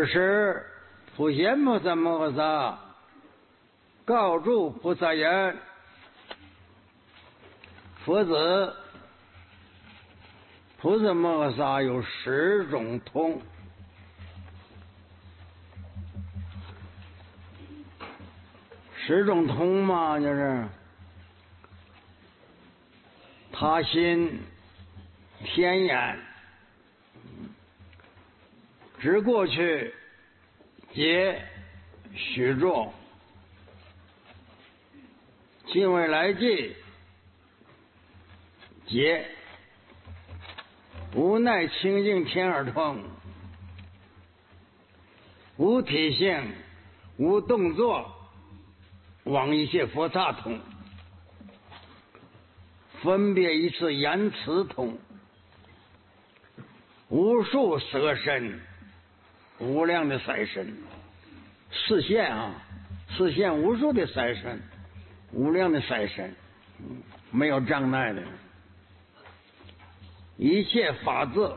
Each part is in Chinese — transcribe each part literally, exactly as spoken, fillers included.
这时普贤菩萨摩诃萨告诸菩萨言：佛子，菩萨摩诃萨有十种通。十种通嘛，就是他心天眼，知过去，觉许众，今未来际，觉无奈清净天耳通，无体性，无动作，往一切佛刹通，分别一次言辞通，无数色身，无量的色身，视线啊，视线无数的色身，无量的色身，没有障碍的，一切法智，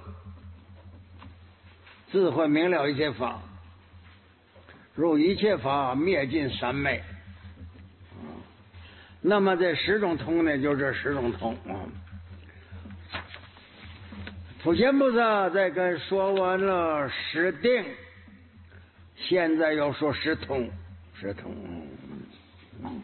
智慧明了一切法，入一切法，灭尽三昧。那么这十种通呢，就这十种通啊。普贤菩萨在跟说完了十定，现在要说十通，十通。嗯，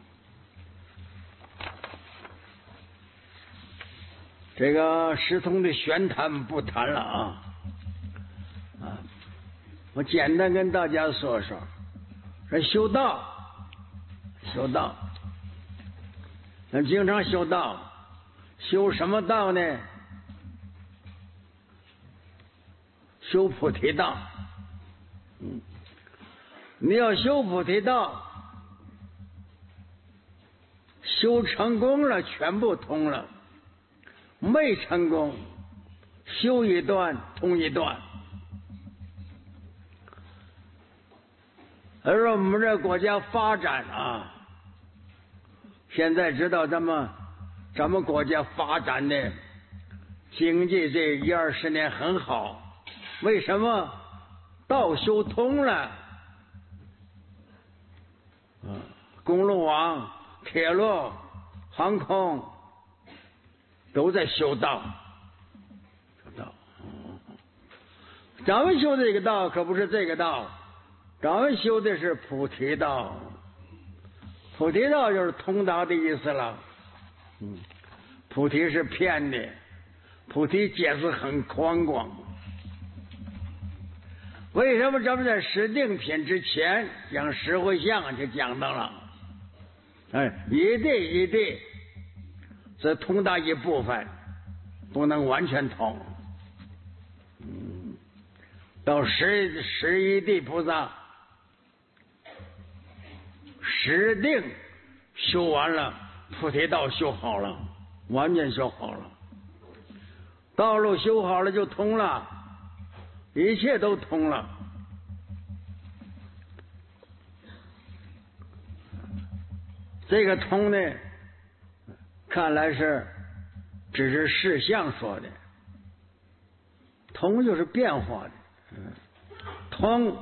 这个十通的玄谈不谈了啊啊！我简单跟大家说说，这修道，修道。那经常修道，修什么道呢？修菩提道。嗯，你要修菩提道，修成功了，全部通了；没成功，修一段，通一段。而我们这国家发展啊。现在知道咱们咱们国家发展的经济这一二十年很好，为什么？道修通了，嗯，公路网、铁路、航空都在修道，修道。咱们修这个道可不是这个道，咱们修的是菩提道。菩提道就是通达的意思了。嗯，菩提是骗的，菩提解释很宽广。为什么咱们在十定品之前讲十回向就讲到了？哎，一地一地，这通达一部分，不能完全通。嗯，到十十一地菩萨。十定修完了，菩提道修好了，完全修好了，道路修好了就通了，一切都通了。这个通呢，看来是只是事相说的，通就是变化的，嗯，通。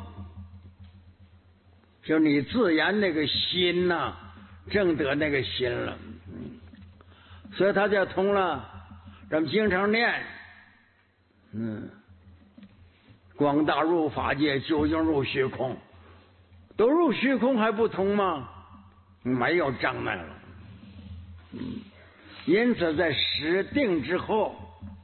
就你自然那个心呐、啊，正得那个心了，嗯，所以他就通了。咱们经常念，嗯，广大入法界，究竟入虚空，都入虚空还不通吗？没有障碍了，嗯，因此在十定之后，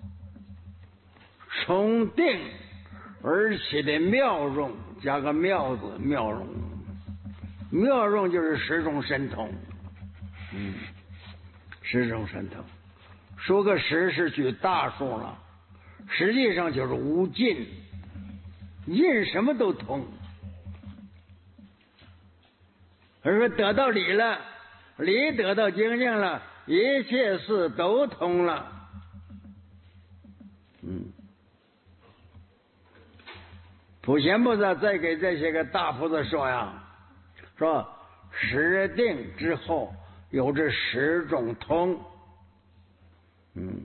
从定而起的妙用，加个妙字，妙用。妙用就是十种神通，嗯，十种神通，说个十是举大数了，实际上就是无尽，任什么都通。而说得到理了，理得到精进了，一切事都通了，嗯。普贤菩萨再给这些个大菩萨说呀。说十定之后有这十种通，嗯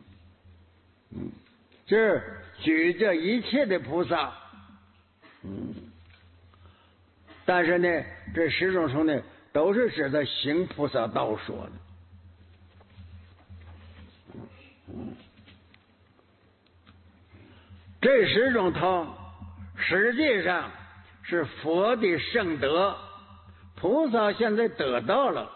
嗯，这举这一切的菩萨，嗯， 但是呢，这十种通呢，都是指的行菩萨道说的。这十种通实际上是佛的圣德，菩萨现在得到了，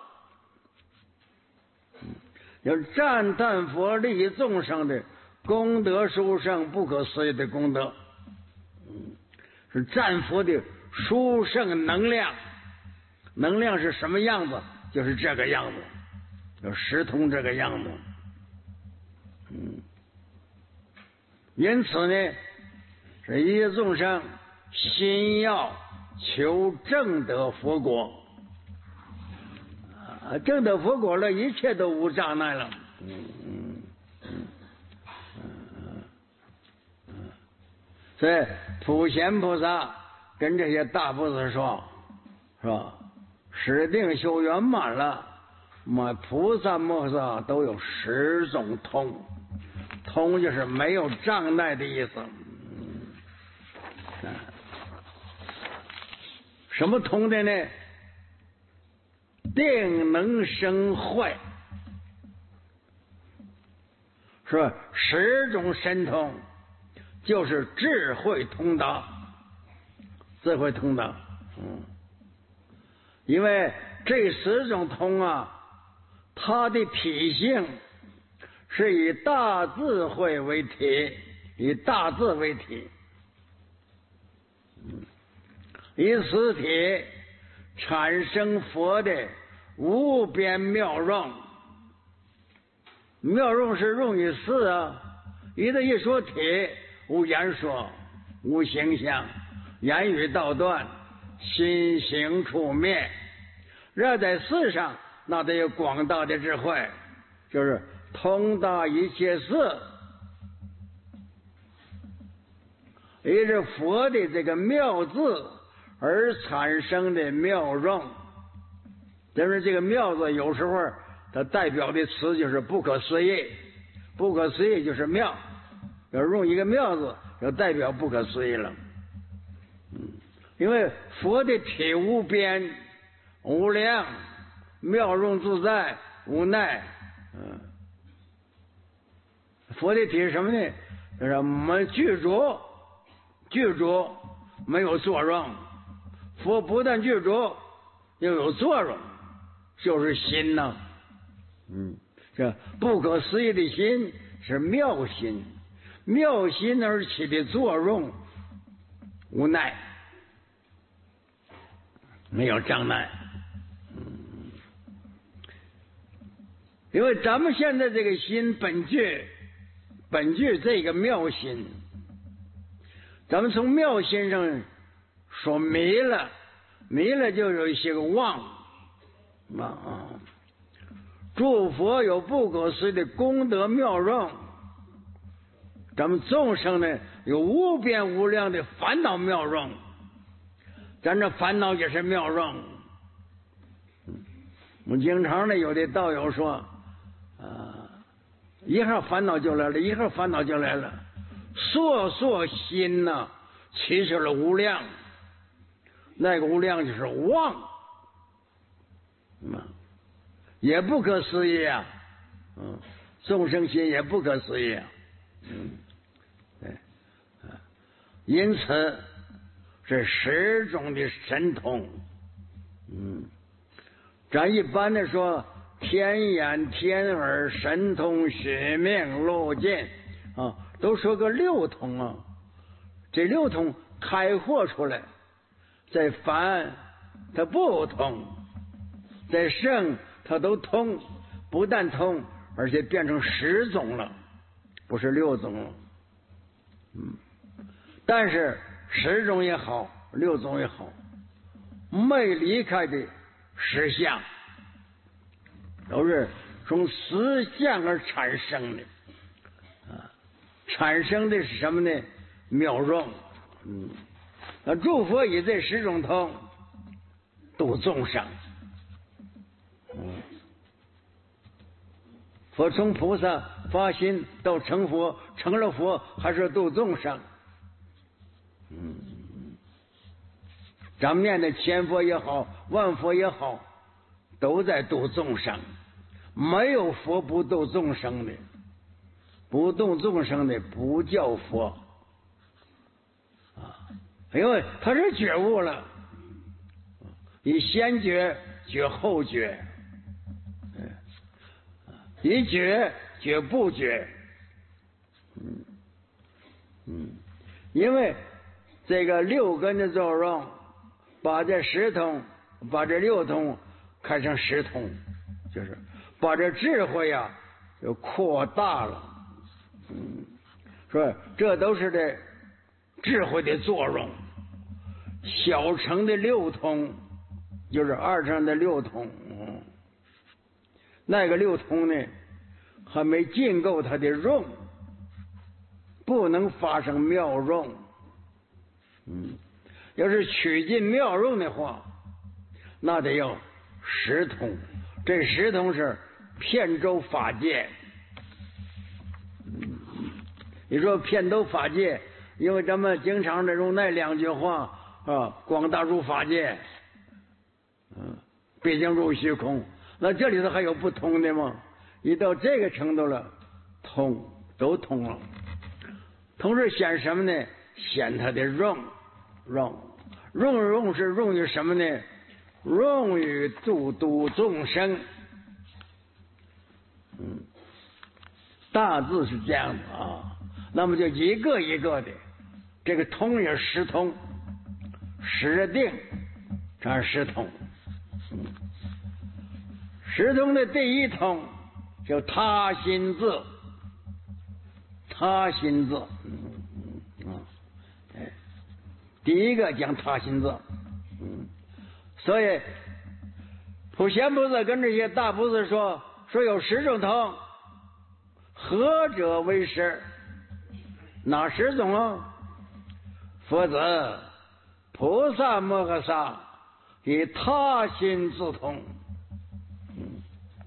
要赞叹佛利益众生的功德殊胜不可思议的功德，是赞佛的殊胜能量。能量是什么样子？就是这个样子，有十通这个样子。嗯，因此呢，是一切众生心要求正得佛果，啊，正得佛果了，一切都无障碍了。嗯嗯嗯嗯嗯，所以普贤菩萨跟这些大菩萨说，是吧？使定修圆满了，嘛菩萨摩萨都有十种通，通就是没有障碍的意思。嗯，什么通的呢？定能生慧，是吧？十种神通就是智慧通达，智慧通达。嗯，因为这十种通啊，它的体性是以大智慧为体，以大智为体，以此体产生佛的无边妙用。妙用是用于事啊，一的一说体，无言说，无形象，言语道断，心行处灭。这在世上那得有广大的智慧，就是通达一切事，也是佛的这个妙字而产生的妙用。但是这个妙字有时候它代表的词就是不可思议，不可思议就是妙，要用一个妙字就代表不可思议了。嗯，因为佛的体无边无量，妙用自在无奈。嗯，佛的体是什么呢？就是没具足，具足没有作用。佛不但具足，又有作用，就是心呐、啊。嗯，这不可思议的心是妙心，妙心而起的作用无奈，没有障碍。嗯，因为咱们现在这个心本具本具这个妙心，咱们从妙心上说迷了，迷了就有一些个妄啊。诸佛有不可思议的功德妙用，咱们众生呢有无边无量的烦恼妙用，咱这烦恼也是妙用。我们经常呢有的道友说，啊，一会儿烦恼就来了，一会儿烦恼就来了，烁烁心呐、啊，其实了无量，那个无量就是妄，嗯。也不可思议啊，嗯，众生心也不可思议啊，嗯，对，啊，因此这十种的神通，嗯，咱一般的说天眼、天耳、神通、血命、路见啊，都说个六通啊，这六通开豁出来，在凡它不通，在圣它都通，不但通，而且变成十种了，不是六种了。嗯，但是十种也好，六种也好，没离开的实相，都是从实相而产生的。啊，产生的是什么呢？妙用。嗯，那诸佛以这十种通度众生。嗯，佛从菩萨发心到成佛，成了佛还是度众生。嗯， 咱们念的千佛也好，万佛也好，都在度众生，没有佛不度众生的，不度众生的不叫佛啊，因为他是觉悟了，以先觉觉后觉，以觉觉不觉，嗯嗯，因为这个六根的作用，把这十通，把这六通开成十通，就是把这智慧呀、啊、就扩大了，嗯，说这都是这智慧的作用。小乘的六通就是二乘的六通，嗯，那个六通呢还没尽够它的用，不能发生妙用。嗯，要是取尽妙用的话，那得要十通。这十通是遍周法界。嗯，你说遍周法界，因为咱们经常的用那两句话啊，广大入法界，嗯，毕竟入虚空。那这里头还有不通的吗？一到这个程度了，通都通了。同时显什么呢？显它的用，用用用是用于什么呢？用于度度众生。嗯，大致是这样的啊。那么就一个一个的，这个通也十通，十定，这是十通。嗯，十通的第一通叫他心字，他心字。嗯嗯哎，第一个讲他心字。嗯，所以普贤菩萨跟这些大菩萨说，说有十种通，何者为十？哪十种啊？佛子菩萨摩诃萨以他心自通。嗯，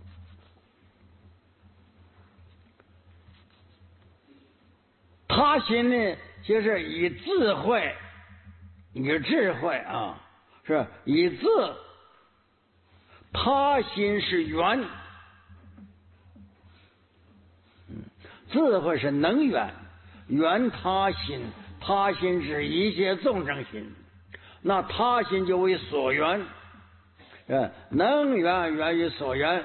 他心呢，就是以智慧，以智慧啊，是以智。他心是源，嗯，智慧是能源，源他心，他心是一切众生心，那他心就为所缘，呃，能源源于所缘，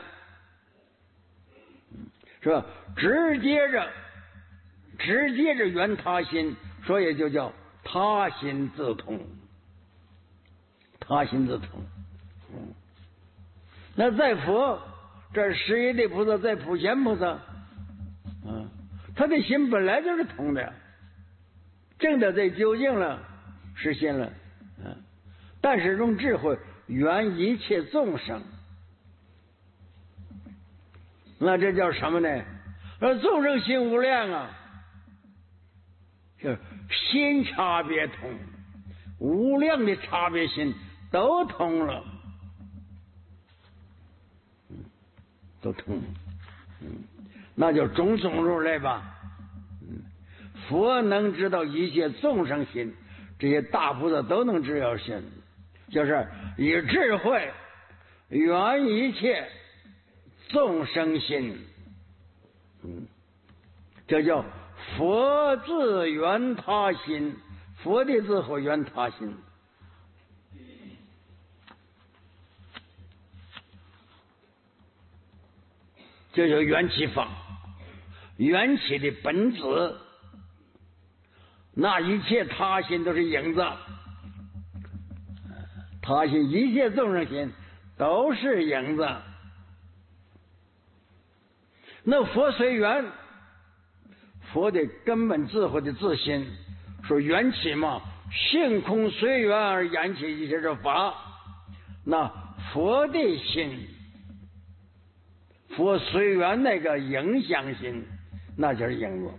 是吧？直接着，直接着缘他心，所以就叫他心自通，他心自通。嗯，那在佛这十一地菩萨，在普贤菩萨，嗯，他的心本来就是通的，证得这究竟了，实现了，嗯，但是用智慧圆一切众生，那这叫什么呢？那众生心无量啊，就是心差别通，无量的差别心都通了。都通，嗯，那就种种入类吧。嗯，佛能知道一切众生心，这些大菩萨都能知道心，就是以智慧圆一切众生心。嗯，这叫佛自圆他心，佛的智慧圆他心。这叫缘起法，缘起的本质，那一切他心都是影子，他心一切众生心都是影子。那佛随缘，佛的根本智慧的自心，说缘起嘛，性空随缘而缘起一切这法，那佛的心。佛随缘那个影响心，那就是影子；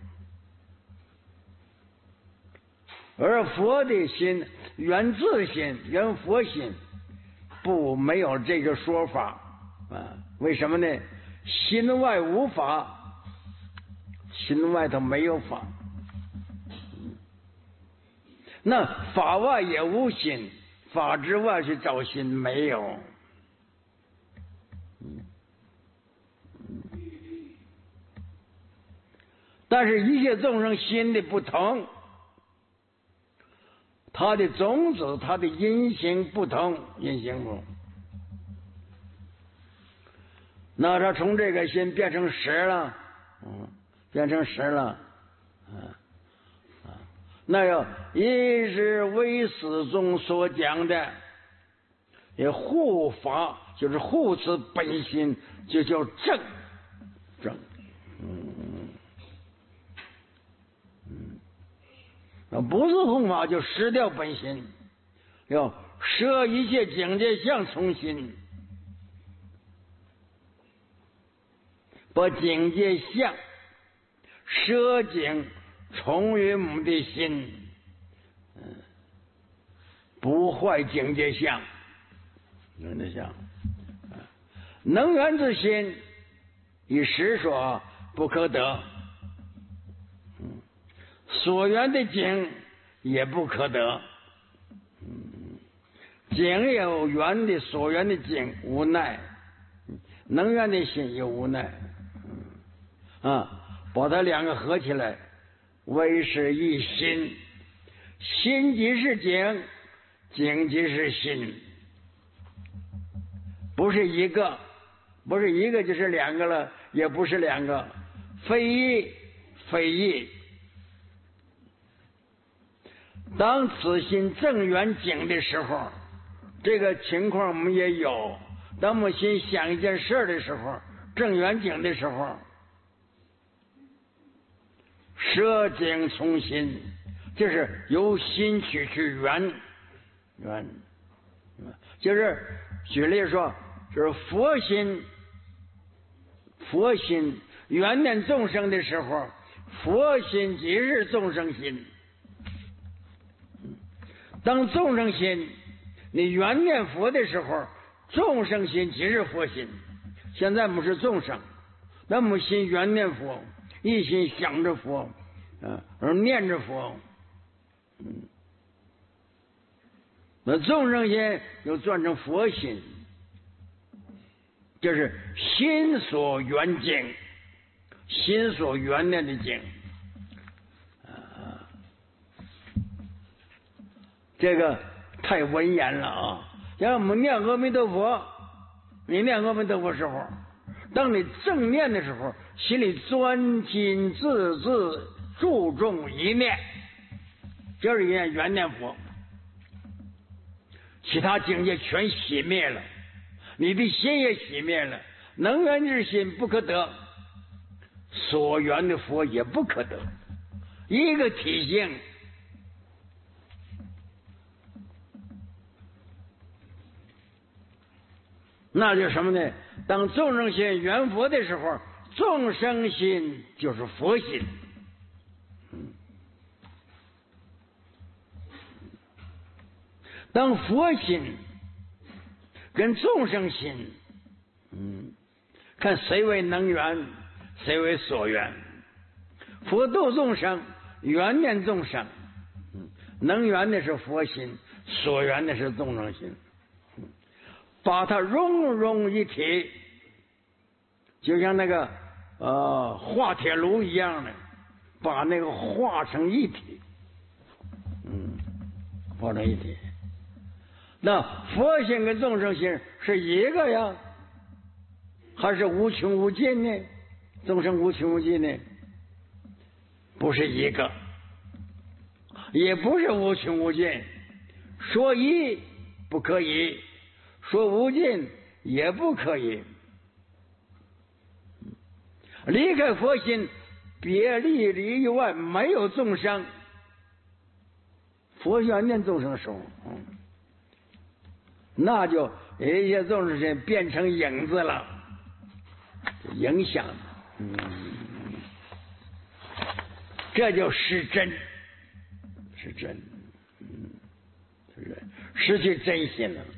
而佛的心缘自心，缘佛心，不没有这个说法啊？为什么呢？心外无法，心外头没有法，那法外也无心， 法之外去找心，没有。但是一切众生心的不同，他的种子，他的因行不同，因行不同。那他从这个心变成实了，嗯，变成实了，嗯，啊，那要一是唯识中所讲的，也护法，就是护持本心，就叫正正，嗯嗯，那不是护法就失掉本心，要舍一切境界相从心。把境界相舍境从于我们的心，嗯，不坏境界相，境界相，能源之心，以实说不可得，嗯，所缘的境也不可得，嗯，境有缘的所缘的境无奈，能源的心也无奈。啊，把它两个合起来，为是一心，心即是境，境即是心，不是一个，不是一个就是两个了，也不是两个，非一非一。当此心正圆境的时候，这个情况我们也有。当我们心想一件事的时候，正圆境的时候，舍境从心，就是由心去去圆圆，就是举例说，就是佛心，佛心圆念众生的时候，佛心即是众生心。当众生心你圆念佛的时候，众生心即是佛心。现在我们是众生，那么心圆念佛，一心想着佛，啊，而念着佛，嗯，那众生心又转成佛心，就是心所缘境，心所缘念的境，啊，这个太文言了啊！像我们念阿弥陀佛，你念阿弥陀佛时候，当你正念的时候，心里专心致志注重一念，就是一念缘念佛，其他境界全熄灭了，你的心也熄灭了，能缘之心不可得，所缘的佛也不可得，一个体性。那就是什么呢？当众生心缘佛的时候，众生心就是佛心。当佛心跟众生心，嗯，看谁为能缘，谁为所缘。佛度众生，缘念众生，嗯，能缘的是佛心，所缘的是众生心。把它融融一体，就像那个呃化铁炉一样的，把那个化成一体，嗯，化成一体。那佛心跟众生心是一个呀，还是无穷无尽呢？众生无穷无尽呢？不是一个，也不是无穷无尽。说一不可以。说无尽也不可以，离开佛心，别离里以外没有众生。佛缘念众生的时候，嗯，那就一些众生心变成影子了，影响，嗯，这就是真，是真，嗯，是真，失去真心了。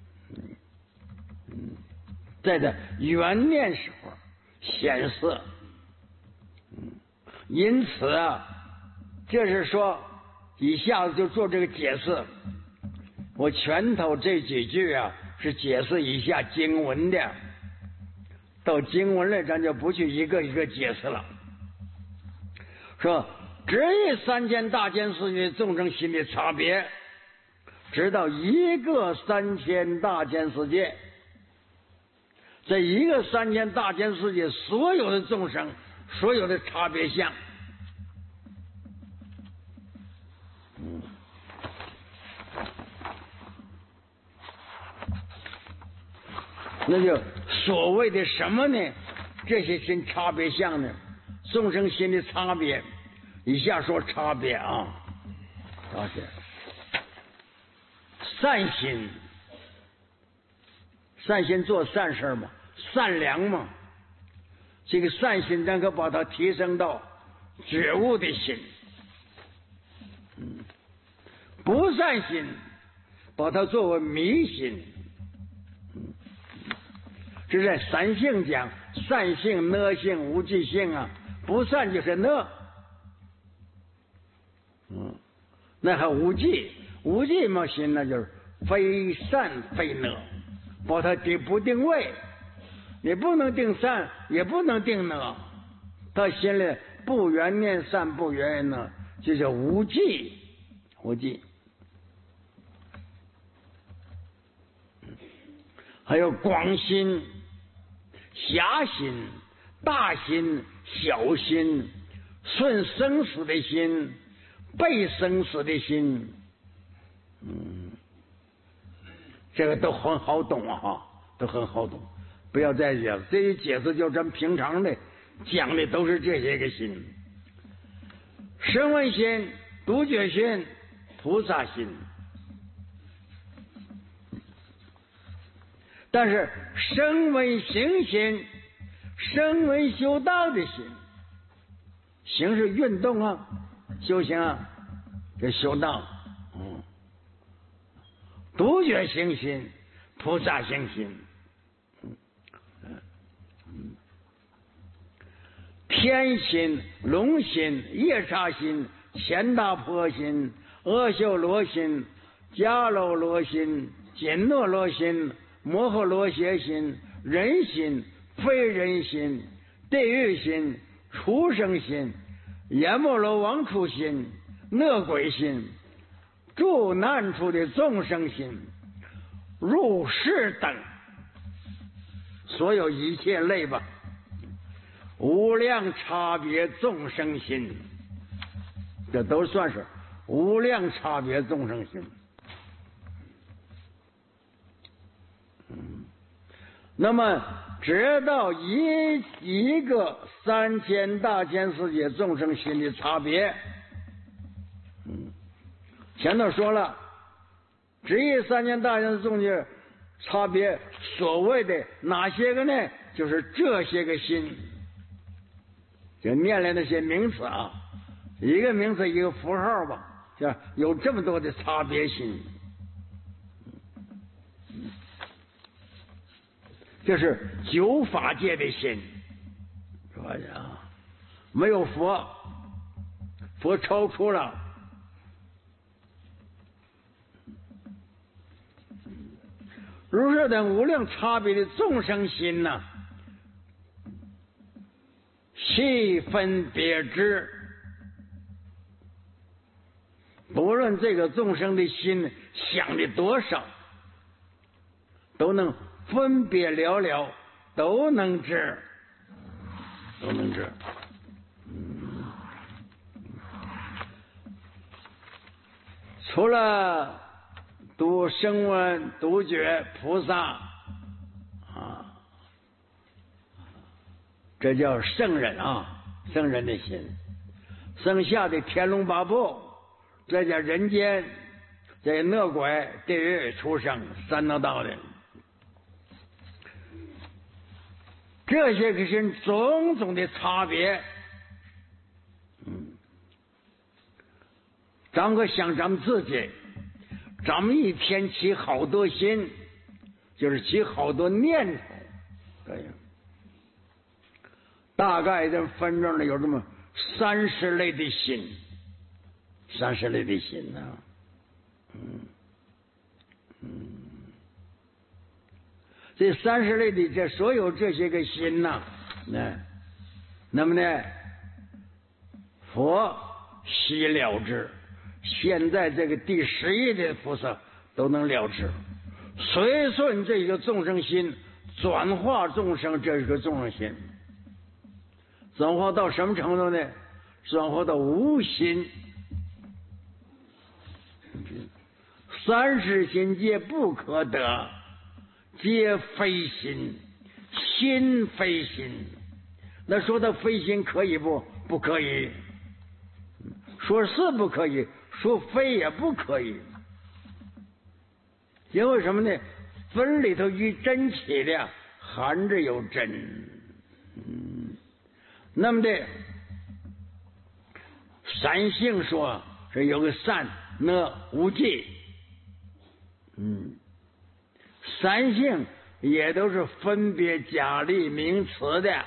在这缘念时候显色，嗯，因此啊，这是说一下子就做这个解释。 我拳头这几句啊是解释一下经文的，到经文了咱就不去一个一个解释了。说只以三千大千世界众生心的差别，知道一个三千大千世界，这一个三千大千世界所有的众生所有的差别相。嗯，那就所谓的什么呢？这些心差别相呢？众生心的差别，以下说差别啊，差别。善心，善心做善事嘛，善良嘛。这个善心咱可把它提升到觉悟的心。嗯，不善心，把它作为迷心。嗯，这在三性讲，善性、恶性、无记性啊。不善就是恶，嗯，那还无记，无记嘛心那就是非善非恶，把它定不定位，你不能定善，也不能定恶，他心里不缘念善，不缘念恶，就叫无记，无记。还有广心、狭心、大心、小心，顺生死的心，背生死的心，嗯，这个都很好懂啊，哈，都很好懂。不要再解释，这些解释就咱平常的讲的都是这些个心：声闻心、独觉心、菩萨心。但是声闻行心，声闻修道的心，行是运动啊，修行啊，这修道。嗯，独觉行心，菩萨行心。嗯嗯，天心、龙心、夜叉心、乾大婆心、阿修罗心、迦楼罗心、紧那罗心、摩诃罗伽心、人心、非人心、地狱心、畜生心、阎摩罗王处心、恶鬼心、住难处的众生心、入世等，所有一切类吧，无量差别众生心，这都算是无量差别众生心。嗯，那么直到一一个三千大千世界众生心的差别，嗯，前头说了，只以三千大千众生差别，所谓的哪些个呢？就是这些个心，就念来那些名词啊，一个名词一个符号吧，是有这么多的差别心。这是九法界的心，是吧？没有佛，佛超出了。如是等无量差别的众生心呢，细分别知，不论这个众生的心想的多少，都能分别了了，都能知，都能知。嗯，除了读声闻、独觉、菩萨啊，这叫圣人啊，圣人的心。剩下的天龙八部，再加人间，这恶鬼、地狱、畜生、三恶道的。这些个是种种的差别，嗯，咱们想咱们自己，咱们一天起好多心，就是起好多念头，这样，大概这分着呢有这么三十类的心，三十类的心呢、啊，嗯， 嗯，这三十类的这所有这些个心呐，那那么呢，佛悉了知。现在这个第十一的菩萨都能了知，随顺这个众生心，转化众生这个众生心，转化到什么程度呢？转化到无心。三世心皆不可得，皆非心，心非心。那说的非心可以不？不可以。说是不可以，说非也不可以。因为什么呢？分里头与真起的含着有真。嗯，那么的三性说是有个善恶无记。嗯，三性也都是分别假立名词的，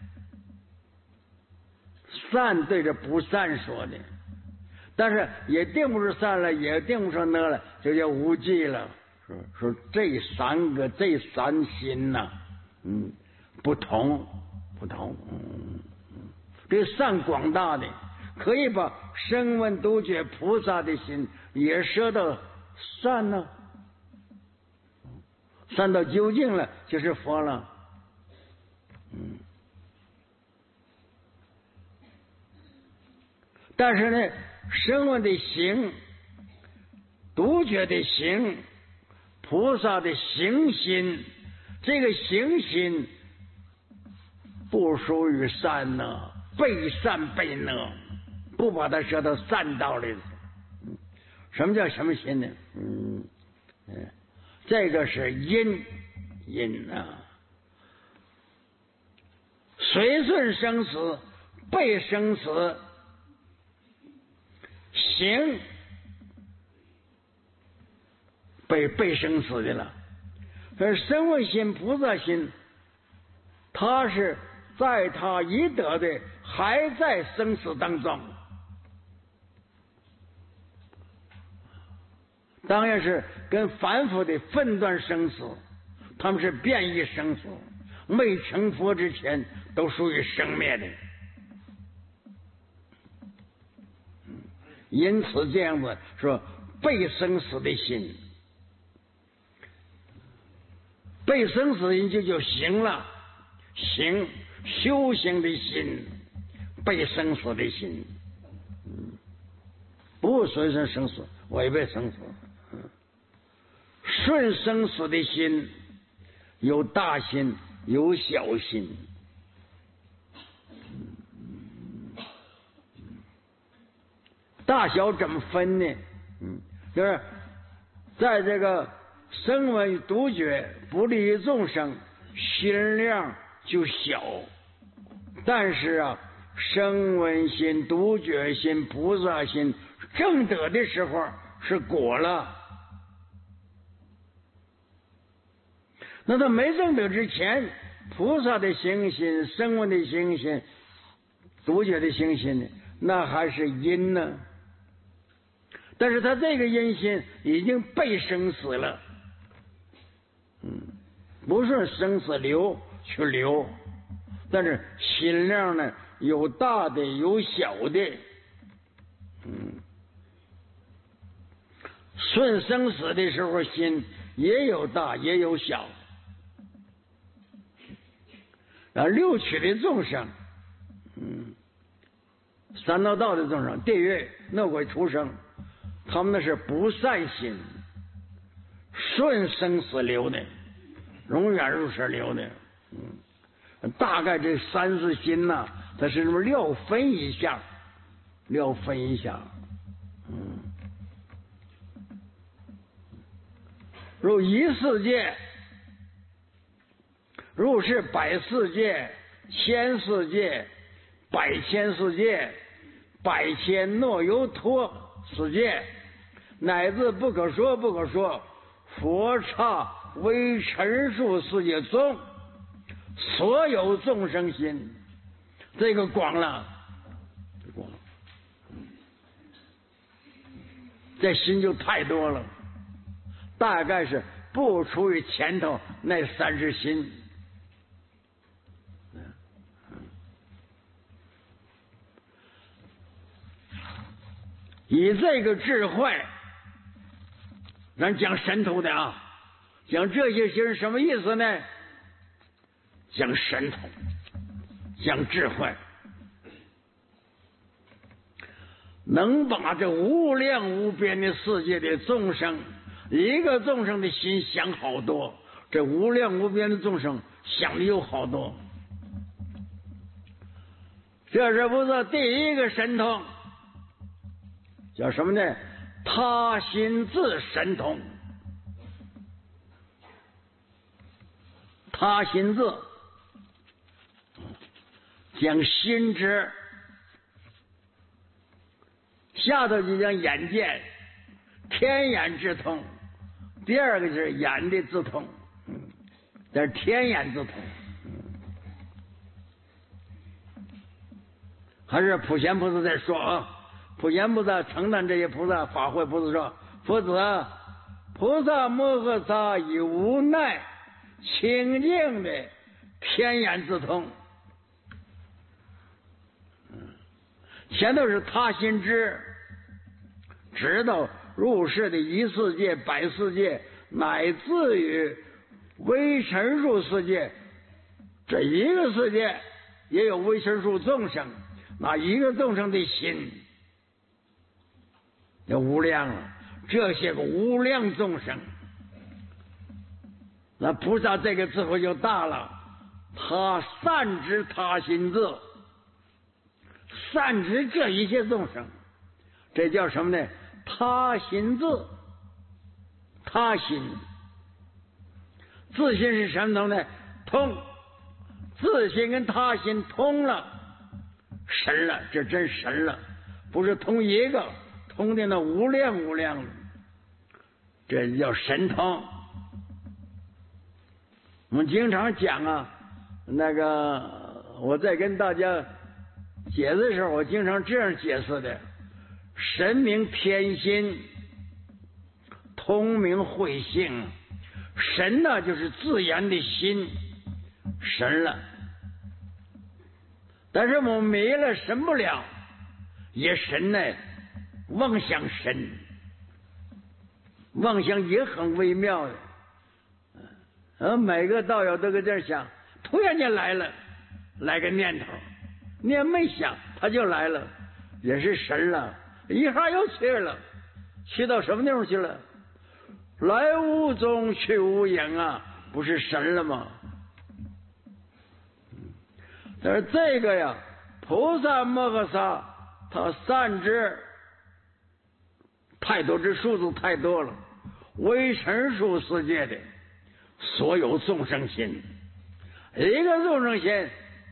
善对着不善说的，但是也定不是善了，也定不是恶了，就叫无记了。说说这三个这三心呐、啊，嗯，不同不同，嗯，这善广大的，可以把声闻独觉菩萨的心也说到善呢、啊。善到究竟了，就是佛了。嗯，但是呢，声闻的行、独觉的行、菩萨的行心，这个行心不属于善呢，背善背恶，不把它说到善道里。什么叫什么心呢？嗯嗯。这个是因因啊，随顺生死，被生死，行被被生死的了。而声闻心、菩萨心，他是在他已得的，还在生死当中。当然是跟反复的分段生死，他们是变异生死，没成佛之前都属于生灭的。因此这样子说，被生死的心，被生死的心就叫行了，行修行的心，被生死的心，不随顺生死，违背生死。顺生死的心，有大心，有小心。大小怎么分呢？嗯，就是在这个声闻独觉不利于众生，心量就小。但是啊，声闻心、独觉心、菩萨心正得的时候是果了。那他没证得之前，菩萨的行心、声闻的行心、独觉的行心呢，那还是因呢。但是他这个因心已经被生死了，嗯，不是生死流去流，但是心量呢，有大的有小的，嗯，顺生死的时候心也有大也有小。啊，六趣的众生，嗯，三道道的众生，地狱、恶鬼、畜生，他们那是不善心，顺生死流的，永远入世流的，嗯，大概这三四心呐、啊，它是这么料分一下，料分一下，嗯，如一世界。如是百世界、千世界、百千世界、百千诺尤托世界，乃至不可说不可说佛刹微尘数世界中，所有众生心，这个广了，广了，这心就太多了， 大概是不出于前头那三十心。以这个智慧，咱讲神通的啊，讲这些心什么意思呢？讲神通，讲智慧，能把这无量无边的世界的众生，一个众生的心想好多，这无量无边的众生想的有好多。这是不是第一个神通？叫什么呢？他心自神通。他心自讲心智，下头就讲眼见，天眼之通。第二个就是眼的自通，这是天眼自通。还是普贤菩萨在说啊，普贤菩萨承担这些菩萨法会，菩萨说：“佛子啊，菩萨摩诃萨以无奈清净的天眼自通。”前头是他心知，知道入世的一世界、百世界，乃至于微尘数世界，这一个世界也有微尘数众生，那一个众生的心就无量了，这些个无量众生，那菩萨这个智慧就大了，他善知他心自，善知这一切众生，这叫什么呢？他心自。他心自心是什么呢？通，自心跟他心通了，神了，这真神了，不是通一个，通的那无量无量，这叫神通。我们经常讲啊，那个我在跟大家解释的时候，我经常这样解释的：神明天心，通明慧性。神呢，就是自然的心，神了。但是我们没了，神不了，也神呢，妄想神，妄想也很微妙的。呃，每个道友都搁这想，突然间来了，来个念头，你也没想，他就来了，也是神了，一下又去了，去到什么地方去了？来无踪，去无影啊，不是神了吗？但是这个呀，菩萨摩诃萨他善知太多，这数字太多了，微尘数世界的所有众生心，一个众生心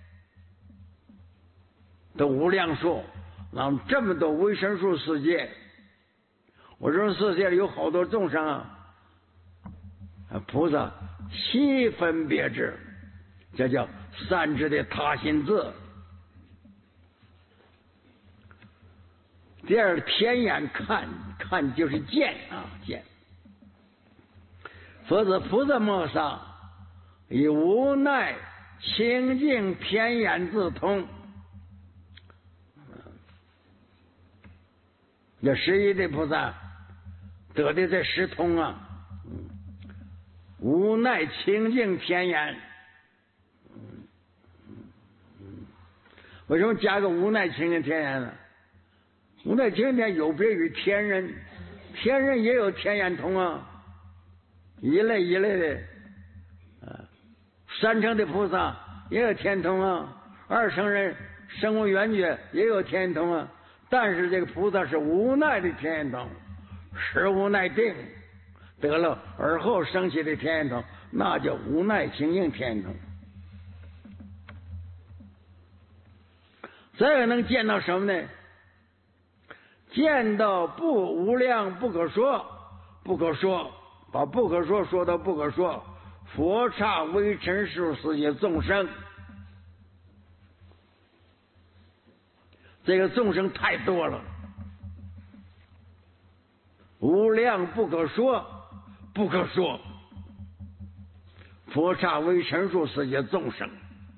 都无量数，那么这么多微尘数世界，我说世界里有好多众生啊，菩萨悉分别知，这叫善知的他心自。第二，天眼看，看就是见啊，见。佛子菩萨摩诃萨以无奈清净天眼自通。这十一的菩萨得的这十通啊，无奈清净天眼。为什么加个无奈清净天眼呢？无奈清净天有别于天人，天人也有天眼通啊，一类一类的。啊，三乘的菩萨也有天通啊，二乘人声闻缘觉也有天眼通啊。但是这个菩萨是无奈的天眼通，实无奈定，得了而后升起的天眼通，那叫无奈清净天眼通。这个能见到什么呢？见到不无量不可说，不可说，把不可说说到不可说，佛刹微尘数世界众生，这个众生太多了，无量不可说， 不可说。佛刹为神术世界众生，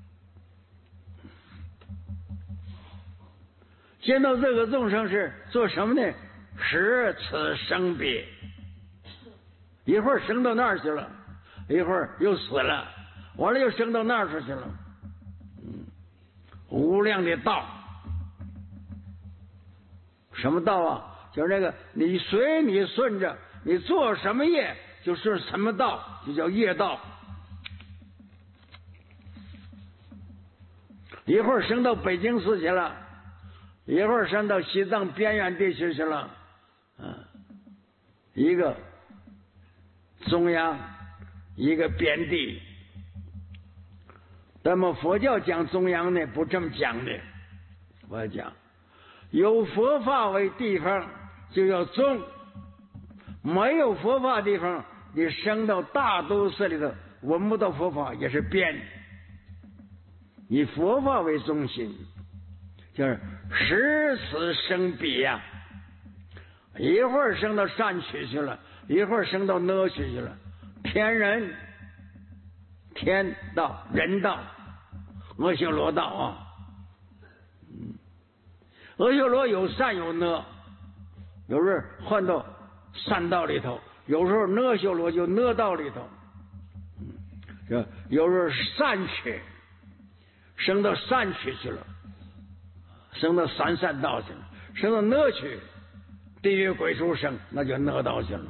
见到这个众生是做什么呢？使此生别，一会儿升到那儿去了，一会儿又死了，完了又升到那儿去了。嗯，无量的道，什么道啊？就是那个你随你顺着，你做什么业就是什么道，就叫业道。一会儿升到北京市去了，一会儿升到西藏边远地区去了，嗯，一个中央，一个边地。那么佛教讲中央呢，不这么讲的。我讲，有佛法为地方就要中，没有佛法地方，你升到大都市里头闻不到佛法也是边。以佛法为中心，就是使此生彼呀、啊，一会儿升到善趣去了，一会儿升到恶趣去了。天人、天道、人道、阿修罗道啊。嗯，阿修罗有善有恶，有时候换到善道里头，有时候阿修罗就恶道里头。嗯，有时候善趣。升到善趣去了，升到三善道去了，升到恶趣，地狱鬼畜生，那就恶道去了。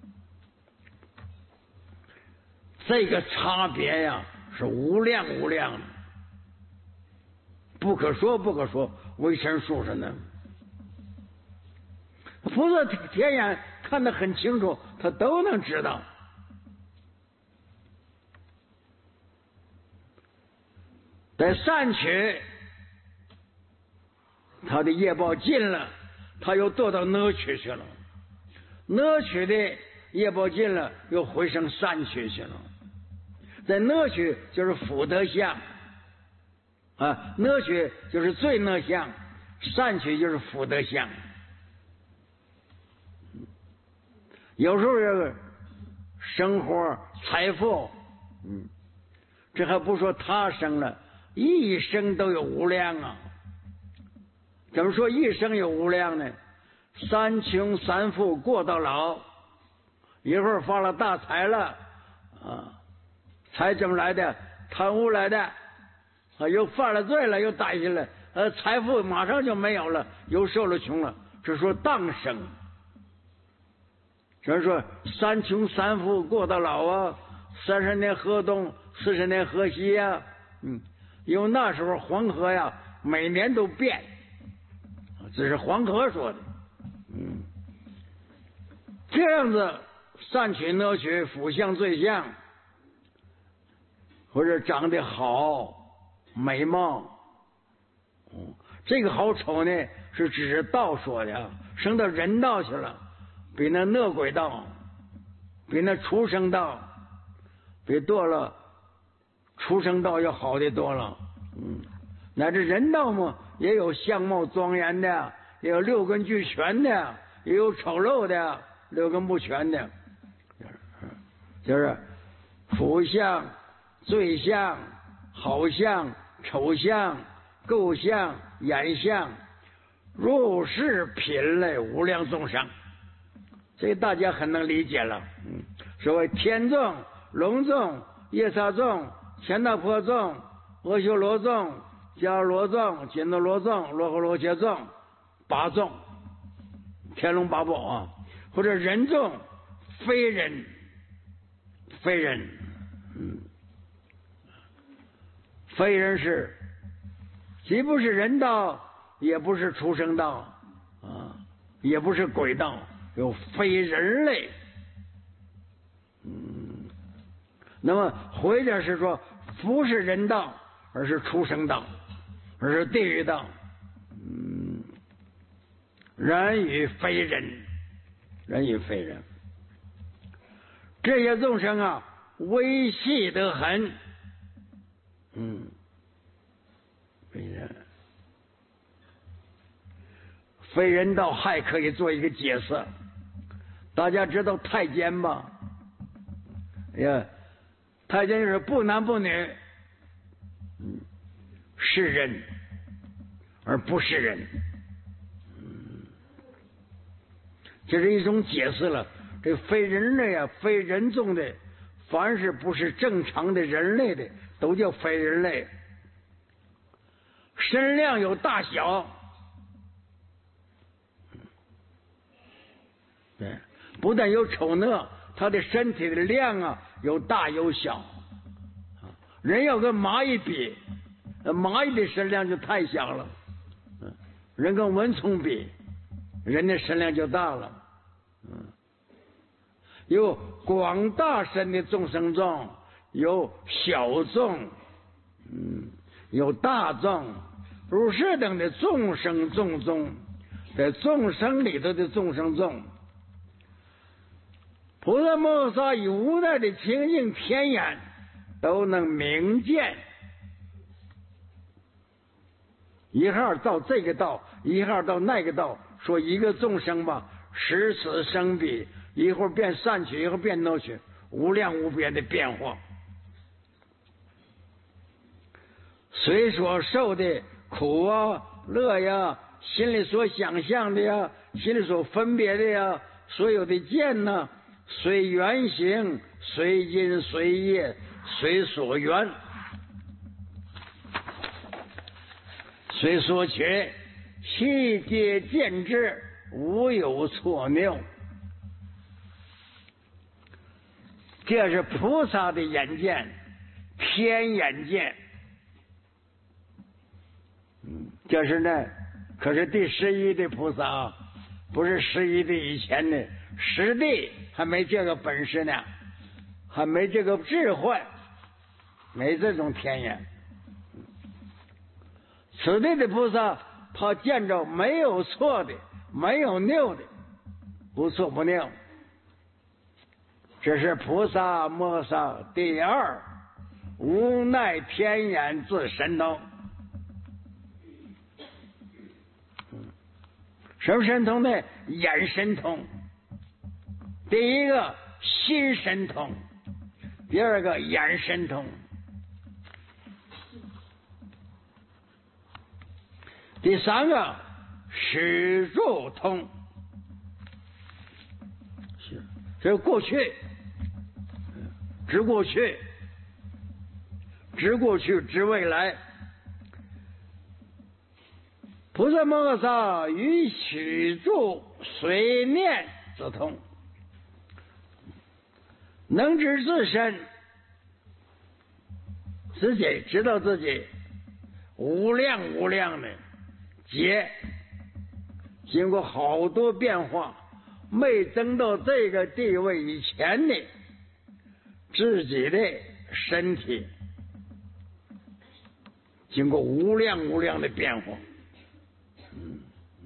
这个差别呀，是无量无量的，不可说不可说，为神术士呢。菩萨天眼看得很清楚，他都能知道。在善趣，他的业报尽了，他又堕到恶趣去了。恶趣的业报尽了，又回升善趣去了。在恶趣就是福德相啊，恶趣就是罪恶相，善趣就是福德相。有时候这个生活财富，嗯，这还不说他生了。一生都有无量啊！怎么说一生有无量呢？三穷三富过到老，一会儿发了大财了啊，财怎么来的？贪污来的啊，又犯了罪了，又逮起来，呃，财富马上就没有了，又受了穷了。这说当生，就是说三穷三富过到老啊，三十年河东，四十年河西呀、啊，嗯。因为那时候黄河呀，每年都变，这是黄河说的。嗯，这样子善取恶取，福相罪相，或者长得好、美貌，嗯，这个好丑呢，是指道说的，升到人道去了，比那恶鬼道，比那畜生道，比堕了。畜生道要好的多了，嗯，乃至人道嘛，也有相貌庄严的，也有六根俱全的，也有丑陋的，六根不全的，就是福相、罪相、好相、丑相、构相、眼相，如是品类无量众生，这大家很能理解了。嗯，所谓天众、龙众、夜叉众。乾那婆众、阿修罗众、迦罗众、紧那罗众、罗诃罗伽众，八众，天龙八部啊，或者人众、非人、非人，嗯，非人是既不是人道，也不是畜生道啊，也不是鬼道，有非人类。嗯，那么回点是说，不是人道，而是畜生道，而是地狱道。嗯，人与非人，人与非人，这些众生啊，微细得很。嗯，非人，非人道还可以做一个解释。大家知道太监吧？ 呀，太监就是不男不女，嗯，是人而不是人，嗯，这是一种解释了。这非人类啊，非人种的，凡是不是正常的人类的，都叫非人类。身量有大小，对，不但有丑恶，他的身体的量啊有大有小。人要跟蚂蚁比，蚂蚁的身量就太小了。人跟蚊虫比，人的身量就大了。嗯，有广大身的众生众，有小众，嗯，有大众，如是等的众生众中，在众生里头的众生众，菩萨摩诃萨以无奈的清净天眼，都能明见。一号到这个道，一号到那个道，说一个众生吧，时此生彼，一会儿变善趣，一会儿变恶趣，无量无边的变化。随所受的苦啊、乐呀，心里所想象的呀，心里所分别的呀，所有的见呢，随缘行，随因随业，随所缘，随所取，悉皆见之，无有错谬。这是菩萨的眼见，天眼见。嗯，这是呢，可是第十一的菩萨啊，不是十一的以前的，十地还没这个本事呢，还没这个智慧，没这种天眼。此地的菩萨，他见着没有错的，没有谬的，不错不谬。这是菩萨摩诃萨第二无奈天眼自神通。什么神通呢？眼神通。第一个心神通，第二个眼神通，第三个始住通。是，这是过去，知过去，知过去，知未来。菩萨摩诃萨于取住随念自通，能知自身，自己知道自己无量无量的劫，经过好多变化，没登到这个地位以前的自己的身体，经过无量无量的变化。嗯，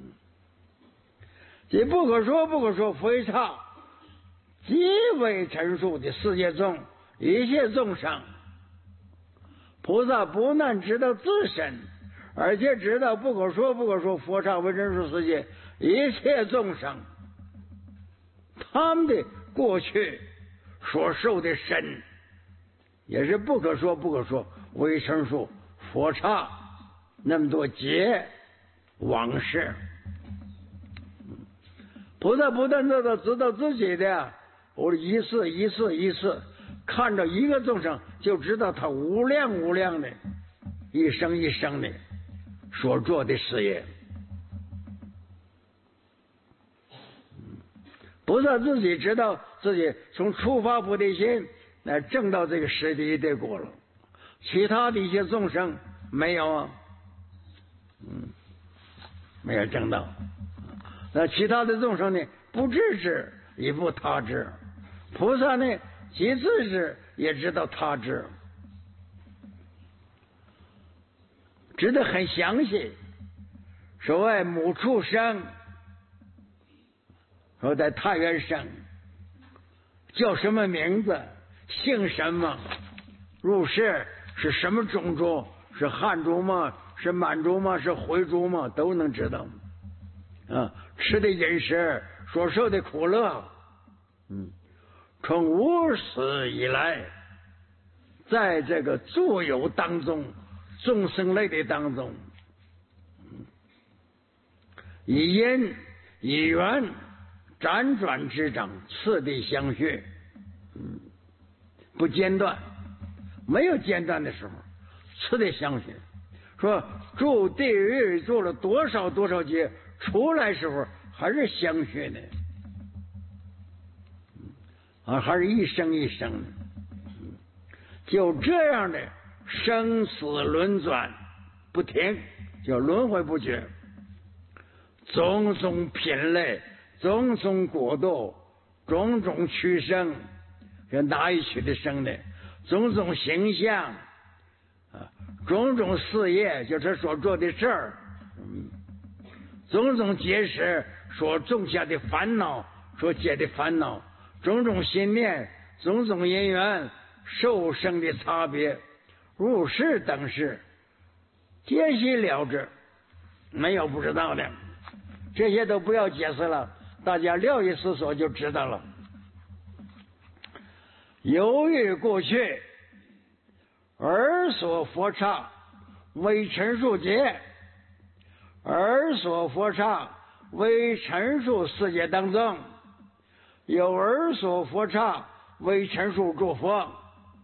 这不可说不可说非差，极为陈述的世界中一切众生，菩萨不但知道自身，而且知道不可说不可说佛刹为真实世界一切众生，他们的过去所受的身，也是不可说不可说为陈述佛刹那么多劫往事。菩萨不但知道知道自己的，我一次一次一次看着一个众生，就知道他无量无量的一生一生的所做的事业。菩萨自己知道自己从出发菩提心来证到这个十地的果了，其他的一些众生没有啊，嗯，没有证到。那其他的众生呢，不知之也不他知，菩萨呢既自知也知道他知，知得很详细。所谓母畜生，说在太原生，叫什么名字，姓什么，入世是什么种族，是汉族吗？是满族吗？是回族吗？都能知道。啊，吃的饮食，所受的苦乐，嗯， 从无始以来，在这个诸有当中，众生类的当中，以因以缘辗转之长，次第相续，嗯，不间断，没有间断的时候，次第相续。说住地狱住了多少多少劫，出来时候还是相续的，啊，还是一生一生的，就这样的生死轮转不停，叫轮回不绝，种种品类，种种国度，种种区生，这哪一区的生的，种种形象，啊，种种事业，就是所做的事儿，嗯，种种结识所种下的烦恼，所结的烦恼，种种心念，种种因缘，受生的差别，入世等事，皆悉了之，没有不知道的。这些都不要解释了，大家料一思索就知道了。由于过去而所佛刹为陈述劫，而所佛刹为陈述世界当中，有而所佛刹为陈述诸佛，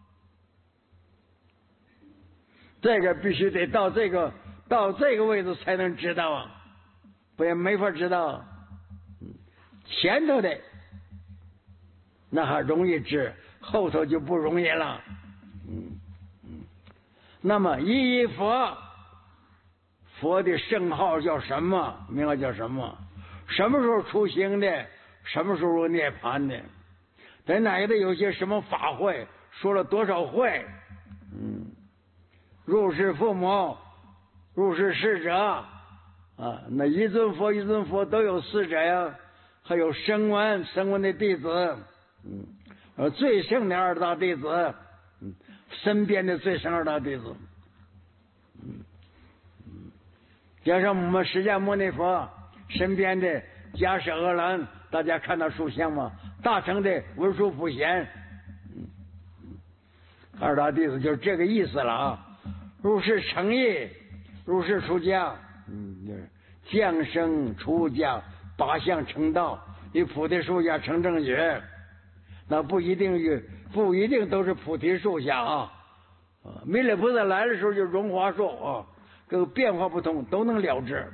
这个必须得到这个到这个位置才能知道啊，不然没法知道。前头的那还容易知，后头就不容易了。嗯嗯，那么一一佛，佛的圣号叫什么？名号叫什么？什么时候出行的？什么时候涅槃的？在哪的有些什么法会？说了多少会？嗯，入世父母，入世侍者啊，那一尊佛一尊佛都有侍者呀，还有声闻，声闻的弟子，嗯，呃，最圣的二大弟子，嗯，身边的最圣二大弟子，嗯嗯，加上我们释迦牟尼佛身边的迦舍阿兰，大家看到塑像吗？大乘的文殊普贤，嗯，二大弟子就是这个意思了啊。入世成义，入世出家，嗯，就是降生出家，八相成道，以菩提树下成正觉。那不一定不一定都是菩提树下啊，啊，弥勒菩萨来的时候就荣华树啊，这个变化不同，都能了知。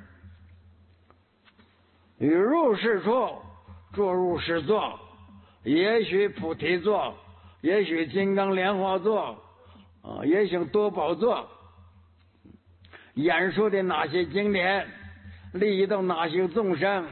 与入世处，坐入世座，也许菩提座，也许金刚莲花座，啊，也许多宝座。演说的哪些经典，利益到哪些众生，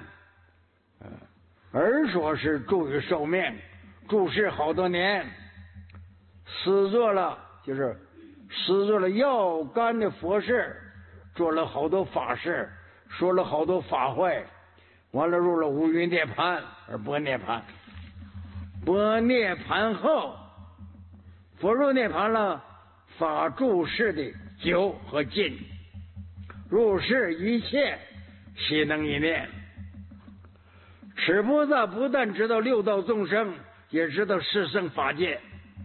而说是住于寿命，住世好多年，施做了就是施做了要干的佛事，做了好多法事，说了好多法会，完了入了无余涅槃而不涅槃。不涅槃后，佛入涅槃了，法住世的久和尽，入世一切悉能一念。此菩萨不但知道六道众生，也知道四圣法界，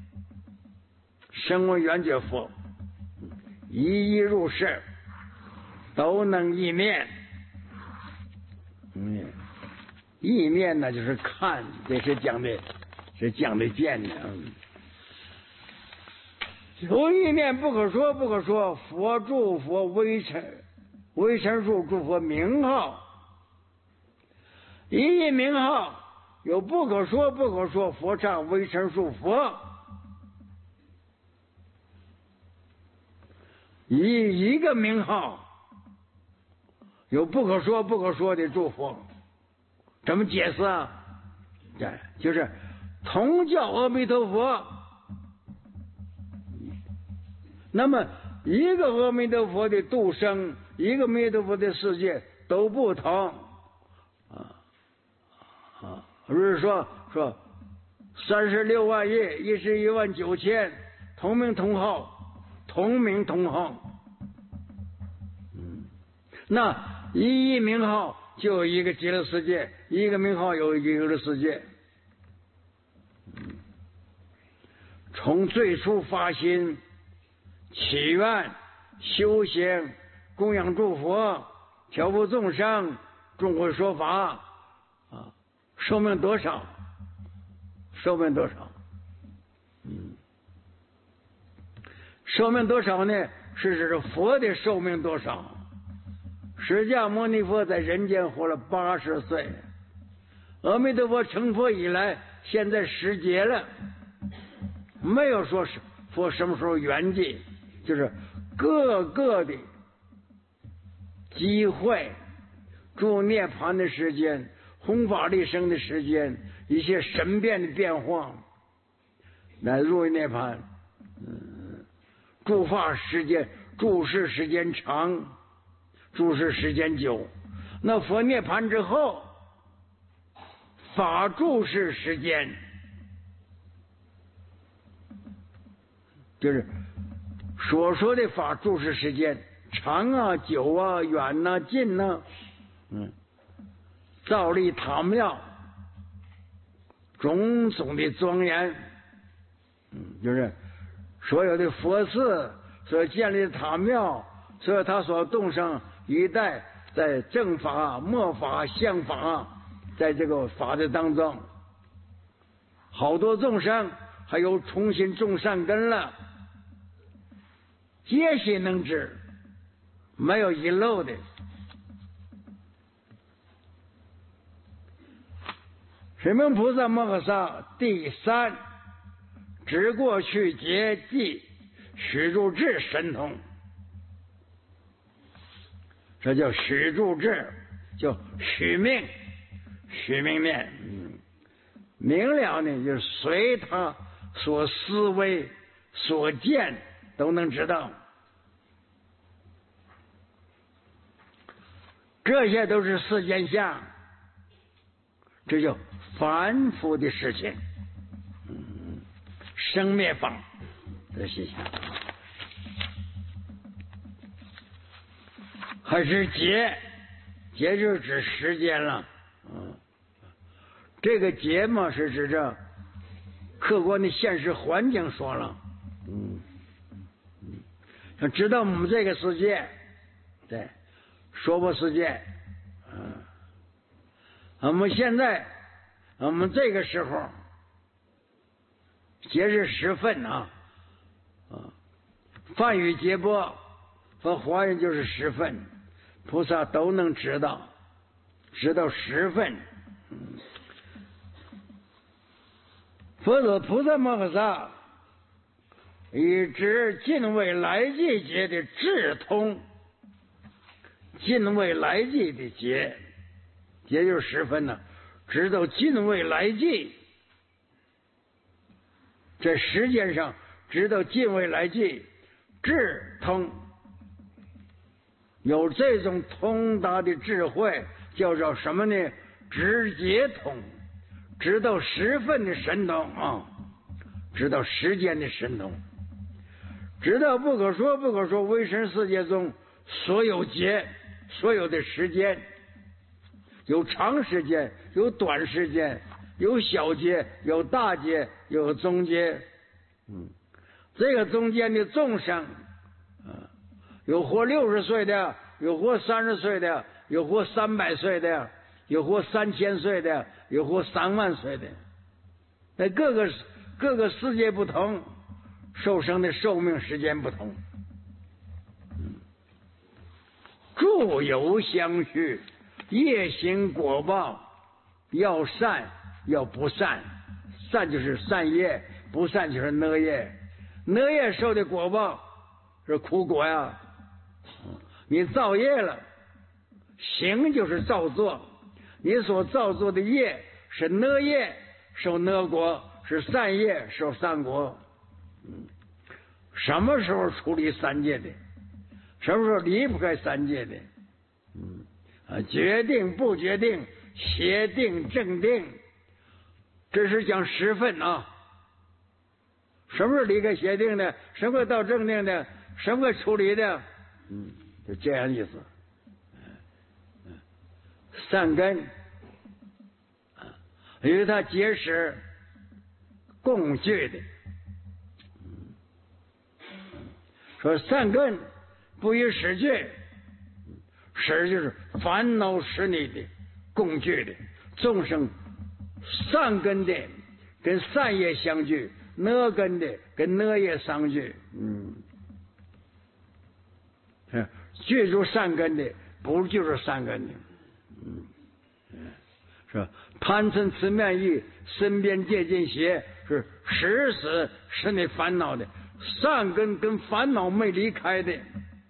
声闻缘觉佛一一入世，都能意念。嗯，意念呢就是看，这是讲的，是讲的见的。嗯，有意念不可说，不可说。佛诸佛微尘，微尘数诸佛名号，一一名号有不可说，不可说。佛唱微尘数佛，一一个名号有不可说，不可说的诸佛。怎么解释啊？对，就是同叫阿弥陀佛。那么一个阿弥陀佛的度生，一个阿弥陀佛的世界都不同啊啊！不是说说三十六万亿，一十一万九千，同名同号，同名同号。嗯，那一亿名号就有一个极乐世界，一个名号有一个极乐世界。嗯。 从最初发心、祈愿、修行、供养诸佛、调伏众生、众会说法啊，寿命多少？寿命多少？嗯，寿命多少呢？是指佛的寿命多少？释迦牟尼佛在人间活了八十岁，阿弥陀佛成佛以来，现在十劫了，没有说是佛什么时候圆寂，就是各个的机会、住涅槃的时间、弘法利生的时间、一些神变的变化，来入涅槃。嗯，住法时间、住世时间长，住世时间久。那佛涅槃之后，法住世时间，就是所说的法住世时间，长啊、久啊、远啊、近啊，嗯，造立塔庙，种种的庄严，嗯，就是所有的佛寺所建立的塔庙，所有他所动上一代在正法、末法、相法，在这个法的当中，好多众生还有重新种善根了，皆悉能知，没有遗漏的。水明菩萨摩诃萨第三，知过去劫即许住智神通，这叫许住智，叫许命，许命念。嗯，明了呢，就是随他所思维、所见都能知道，这些都是世间相，这叫凡夫的事情。嗯，生灭法的现象，还是劫，劫就是指时间了。嗯，这个劫嘛，是指这客观的现实环境说了。嗯，要知道我们这个世界，对，娑婆世界，嗯，我们现在，我们这个时候，节日时分啊，啊，梵语节波和华人就是时分，菩萨都能知道，知道时分。嗯，佛说菩萨摩诃萨以知近未来际劫的智通，近未来际的劫，劫就是时分呢，知道近未来际，在时间上知道近未来际，智通，有这种通达的智慧，叫做什么呢？直接通，知道时分的神通啊，知道时间的神通，知道不可说不可说微神世界中所有劫，所有的时间，有长时间，有短时间，有小劫，有大劫，有中劫。嗯，这个中间的众生，啊，有活六十岁的，有活三十岁的，有活三百岁的，有活三千岁的，有活三万岁的。在各个各个世界不同，受生的寿命时间不同。嗯，诸有相续，业行果报，要善要不善，善就是善业，不善就是恶业。恶业受的果报是苦果呀，你造业了，行就是造作，你所造作的业是恶业，受恶果；是善业，受善果。嗯，什么时候处理三界的？什么时候离不开三界的？嗯啊，决定不决定，邪定正定，这是讲时分啊。什么时候离开邪定的？什么时候到正定的？什么时候处理的？嗯，就这样意思。嗯，善根啊，与他结识共聚的， 说善根不以识具，识就是烦恼使你的工具的众生，善根的跟善业相聚，恶根的跟恶业相聚。嗯，具足善根的不就是善根的？嗯，是吧？贪嗔痴慢疑身边戒禁邪是实时使你烦恼的，善根跟烦恼没离开的，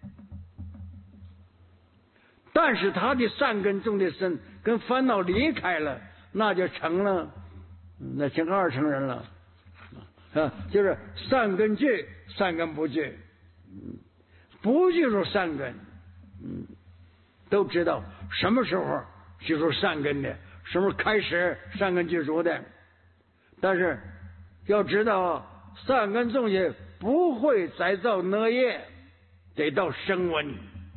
但是他的善根种的深，跟烦恼离开了，那就成了，那成二乘人了啊！就是善根具，善根不具，不具足善根，嗯，都知道什么时候具足善根的，什么时候开始善根具足的，但是要知道善根种下不会再造恶业，得到升温，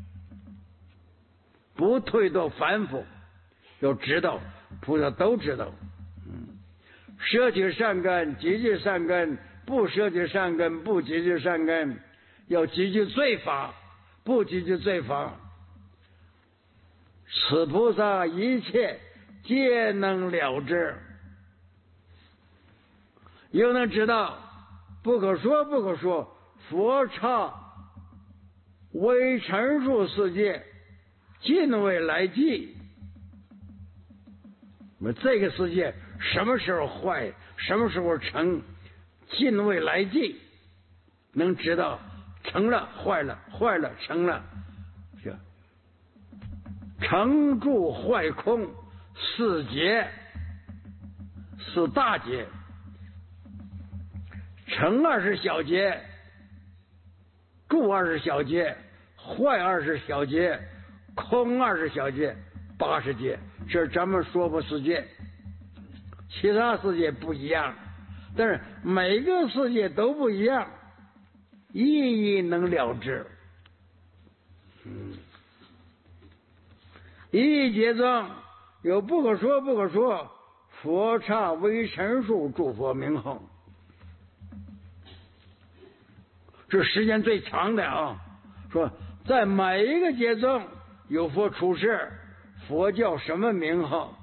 不退到凡夫。要知道菩萨都知道，嗯，舍弃善根，积聚善根；不舍弃善根，不积聚善根。要积聚罪法，不积聚罪法，此菩萨一切皆能了之。又能知道不可说不可说，佛刹为陈述世界，尽为来记。那这个世界什么时候坏，什么时候成，尽为来记，能知道成了坏了，坏了成了，是成住坏空四劫，四大劫。成二十小节，住二十小节，坏二十小节，空二十小节，八十节，这是咱们说佛世界。其他世界不一样，但是每个世界都不一样，一一能了知。嗯，一节中有不可说不可说，佛刹为陈述诸佛名号。这时间最长的啊，说在每一个节中有佛出世，佛叫什么名号，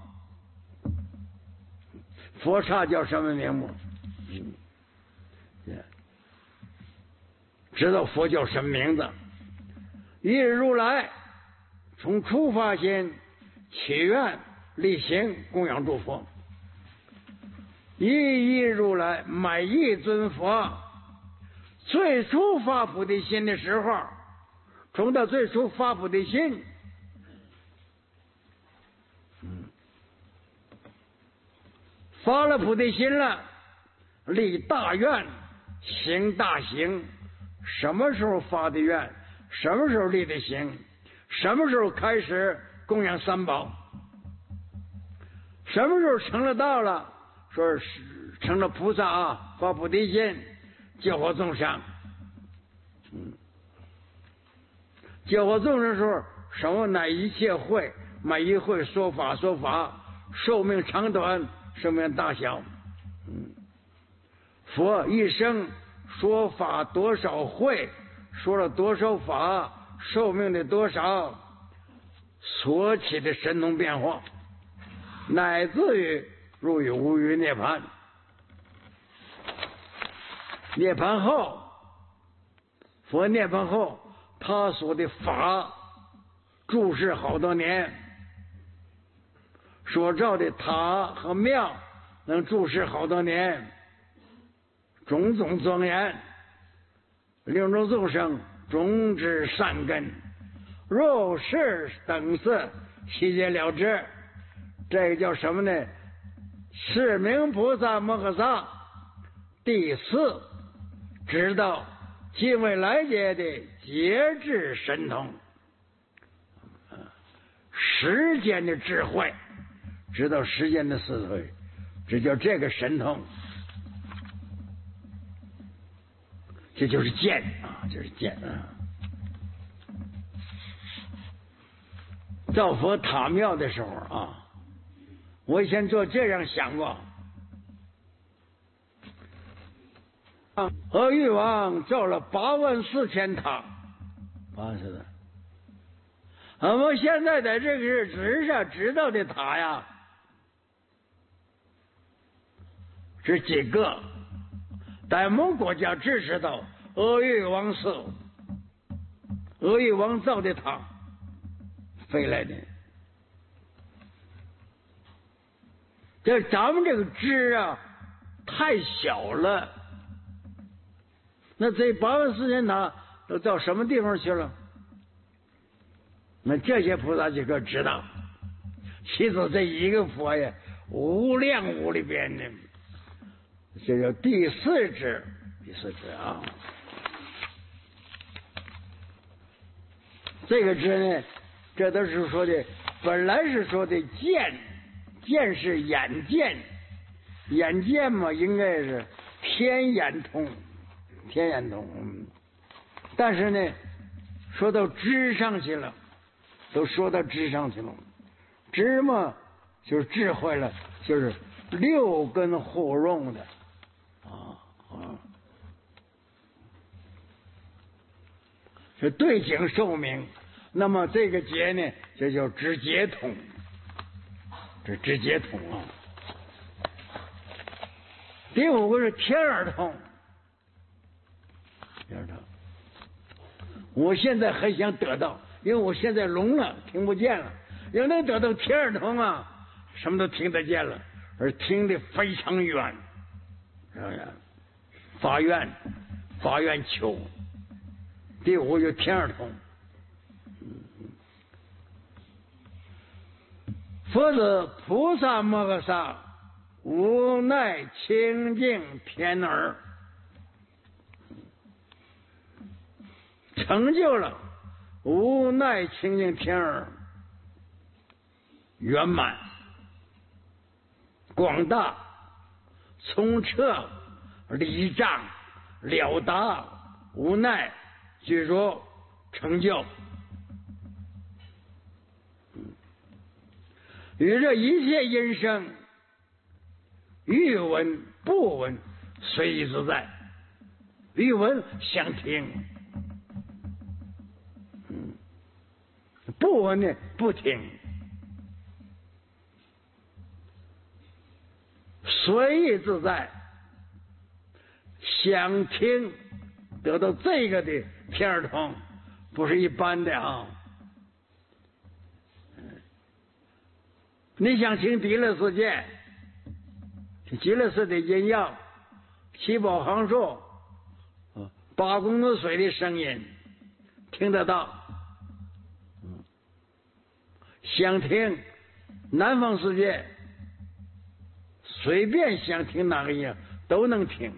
佛刹叫什么名目，嗯，知道佛叫什么名字。一日如来从初发心起愿立行供养诸佛，一一如来每一尊佛最初发菩提心的时候，从他最初发菩提心，嗯，发了菩提心了，立大愿，行大行。什么时候发的愿？什么时候立的行？什么时候开始供养三宝？什么时候成了道了？说是成了菩萨啊，发菩提心。教化众生，嗯，教化众生的时候，什么乃一切会，每一会说法说法，寿命长短，寿命大小，嗯，佛一生说法多少会，说了多少法，寿命的多少，所起的神通变化，乃至于入于无余涅槃。涅槃后，佛涅槃后，他所的法注释好多年，所造的塔和庙能注释好多年，种种庄严，令众众生种之善根，若是等色，悉皆了知。这个叫什么呢？是名菩萨摩诃萨第四知道尽未来劫的节制神通，时间的智慧，知道时间的智慧，这叫这个神通，这就是见啊，就是见啊。造佛塔庙的时候啊，我以前做这样想过， 阿育王造了八万四千塔，八万四的。我们现在在这个纸上知道的塔呀，这几个，在我们国家只知道阿育王寺，阿育王造的塔飞来的。这咱们这个纸啊太小了，那这八万四千塔都到什么地方去了？那这些菩萨就可知道，其实这一个佛呀，无量无里边的，这叫第四支，第四支啊。这个支呢，这都是说的，本来是说的见，见是眼见，眼见嘛，应该是天眼通，天眼通。嗯，但是呢，说到知上去了。都说到知上去了，知嘛就是智慧了，就是六根互融的啊啊，是对境受明。那么这个劫呢，这叫知解通，这知解通啊。第五个是天耳通，天耳通，我现在很想得到。因为我现在聋了，听不见了。要能得到天耳通啊，什么都听得见了，而听得非常远，是不是？发愿，发愿求。第五就天耳通。佛子菩萨摩诃萨无奈清净天耳，成就了。无奈清净天耳圆满广大聪彻理障了达无奈具足成就，与这一切音声欲闻不闻随意自在，欲闻想听，不闻呢不听，随意自在。想听得到这个的天耳通，不是一般的啊！你想听极乐世界，极乐世界的音药、七宝行树、八公子水的声音，听得到。想听南方世界，随便想听哪个音都能听。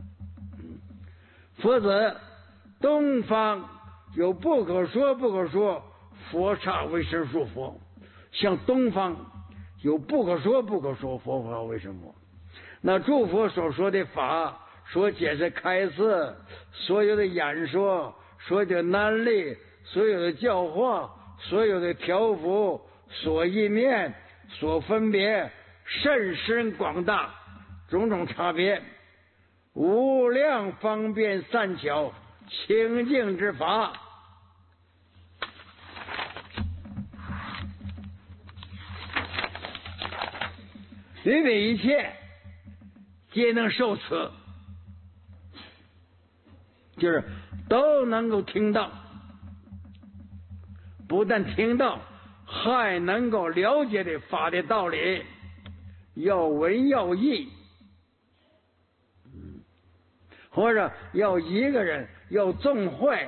否则东方有不可说不可说佛刹为身说佛，像东方有不可说不可说佛法为什么？那诸佛所说的法，所解释开示，所有的演说，所有的难力，所有的教化，所有的调伏，所意念，所分别，甚深广大，种种差别，无量方便善巧清净之法，于每一切皆能受持，就是都能够听到，不但听到，还能够了解的法的道理，要闻要义，或者要一个人要众会，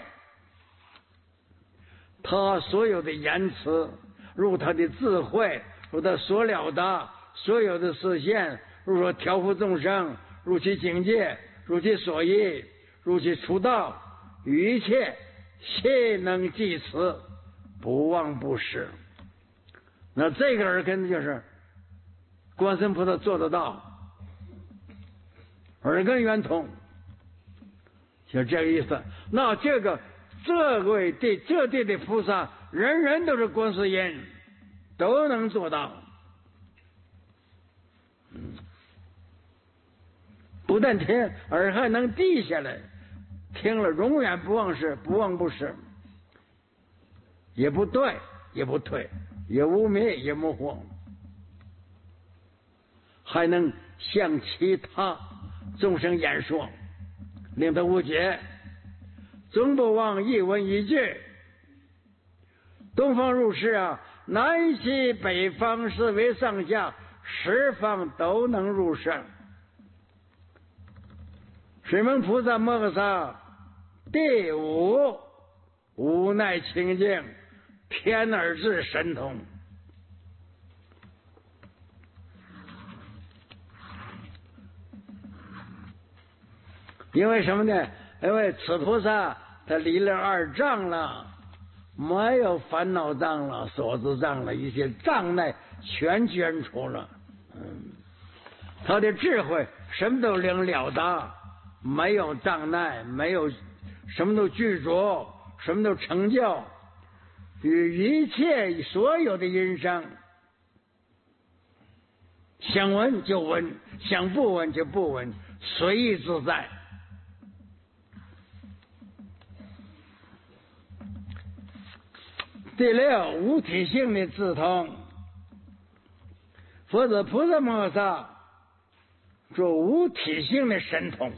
他所有的言辞，如他的智慧，如他所了达所有的实现，如说调伏众生，如其境界，如其所依，如其出道，一切皆能记持，不忘不失。那这个耳根就是观世音菩萨做得到，耳根圆通，就这个意思。那这个这位的这地的菩萨，人人都是观世音，都能做到。不不但听，而还能记下来，听了永远不忘事，不忘不失，也不对，也不退，也无迷，也模糊，还能向其他众生演说，令他无解，总不忘一文一句。东方入世啊，南西北方四维上下十方都能入世。水门菩萨摩诃萨第五无奈清净天二字神通。因为什么呢？因为此菩萨他离了二障了，没有烦恼障了，所知障了，一些障碍全捐除了。嗯，他的智慧什么都能了达，没有障碍，没有什么都具足，什么都成就，与一切所有的音声，想闻就闻，想不闻就不闻，随意自在。第六，无体性的自通。佛子菩萨摩诃萨说无体性的神通，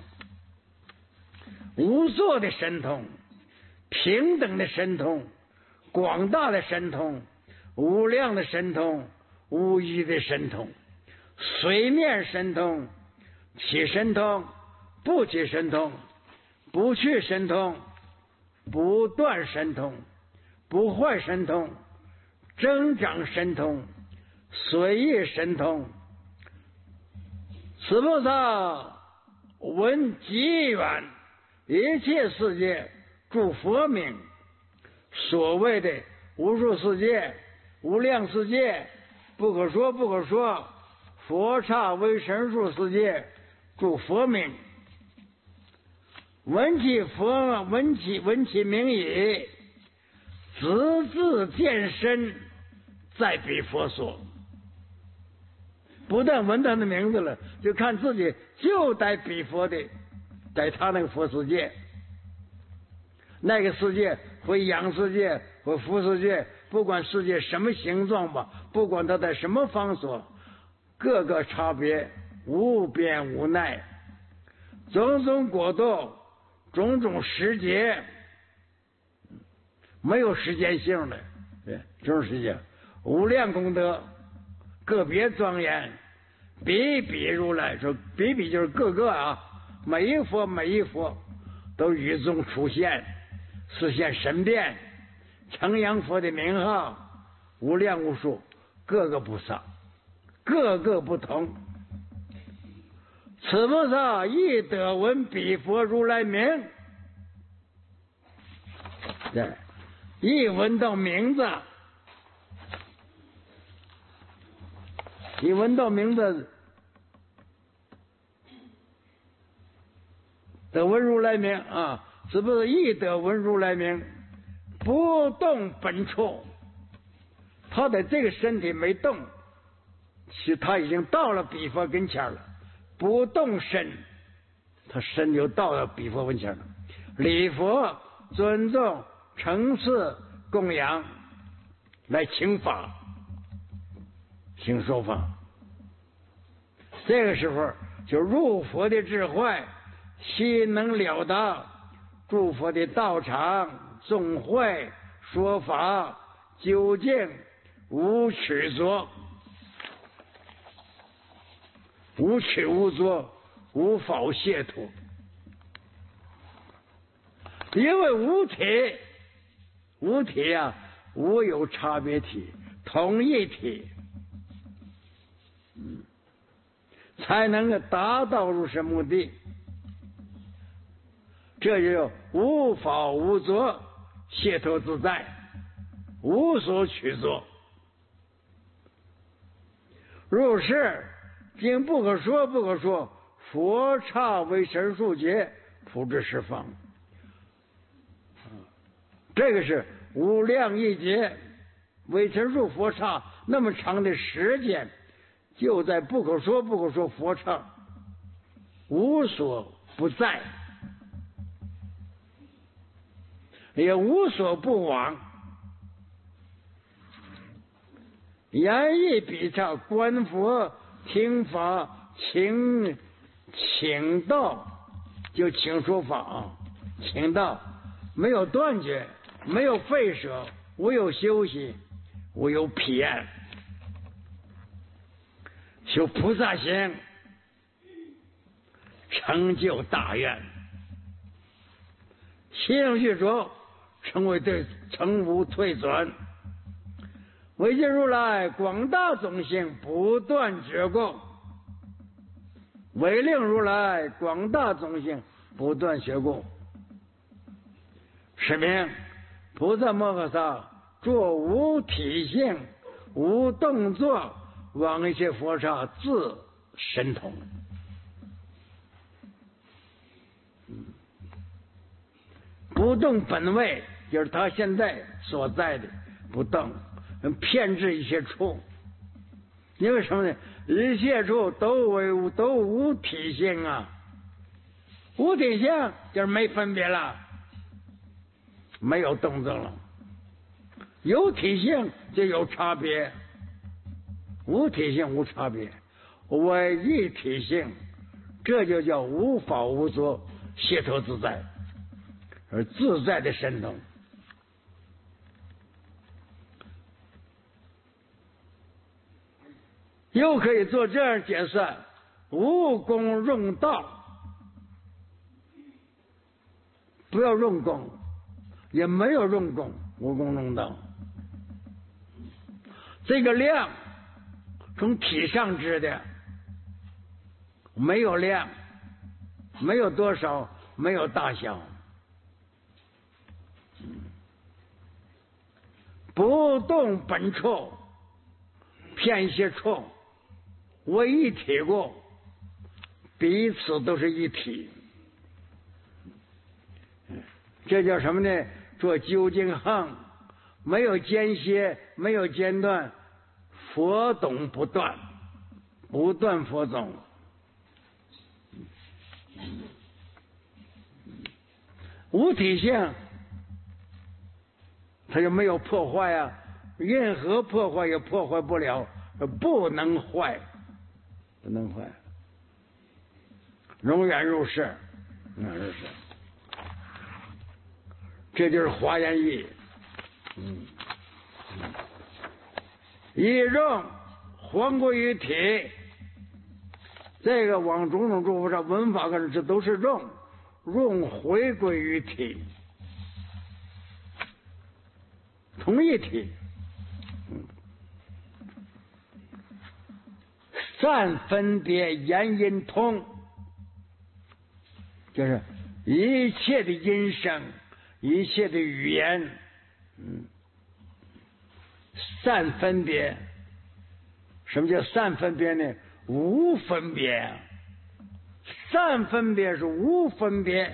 无作的神通，平等的神通，广大的神通，无量的神通，无余的神通，随念神通，起神通，不起神通，不去神通，不断神通，不坏神通，增长神通，随意神通。此菩萨闻极远一切世界诸佛名，所谓的无数世界、无量世界、不可说不可说、佛刹为神数世界诸佛名，闻其佛闻其闻其名已，直至见身，在彼佛所。不但闻他的名字了，就看自己就在彼佛的，在他那个佛世界，那个世界或阳世界或福世界，不管世界什么形状吧，不管他在什么方所，各个差别无边无奈，种种国度，种种时节，没有时间性的，对，种种时间，无量功德，个别庄严，比比如来，说比比就是各个啊，每一佛每一佛都与中出现，实现神变，承扬佛的名号，无量无数，各个菩萨，各个不同。此菩萨亦得闻彼佛如来名，对，一闻到名字，一闻到名字，得闻如来名啊！是不是亦得闻如来名？不动本处，他的这个身体没动，其他已经到了彼佛跟前了。不动身，他身就到了彼佛跟前了。礼佛、尊重、承事、供养，来请法，请说法。这个时候就入佛的智慧，悉能了达诸佛的道场、众会、说法，究竟无取着，无取无着，无法解脱。因为无体，无体啊，无有差别体，同一体，嗯，才能够达到如是目的。这就无法无着，解脱自在，无所取着。入世经不可说不可说，佛刹为神数劫，普至十方。这个是无量一劫，为神数佛刹那么长的时间，就在不可说不可说佛刹无所不在，也无所不往。言义笔刹，观佛听法，请请道，就请说法，请道没有断绝，没有废舍，无有休息，无有彼岸。修菩萨行，成就大愿，心性具足，成为对成无退转。唯见如来广大种性，不断觉供；唯令如来广大种性，不断学供。是名菩萨摩诃萨作无体性，无动作，往一切佛刹自神通。不动本位，就是他现在所在的不动，骗制一切处。因为什么呢？一切处都为都无体性啊，无体性就是没分别了，没有动作了。有体性就有差别，无体性无差别，唯一体性，这就叫无法无作，解脱自在，而自在的神通。又可以做这样解释：无功用道，不要用功，也没有用功，无功用道。这个量从体上知的，没有量，没有多少，没有大小，不动本处，骗些处，为一体过，彼此都是一体。这叫什么呢？做究竟行，没有间歇，没有间断，佛懂不断，不断佛懂。无体性，它就没有破坏啊，任何破坏也破坏不了，不能坏，不能坏，永远如是，永远如是。这就是华严义。嗯，一用还归于体，这个往种种诸佛上文法跟这都是用，用回归于体，同一体。嗯，善分别言音通，就是一切的音声，一切的语言，嗯，善分别。什么叫善分别呢？无分别。善分别是无分别。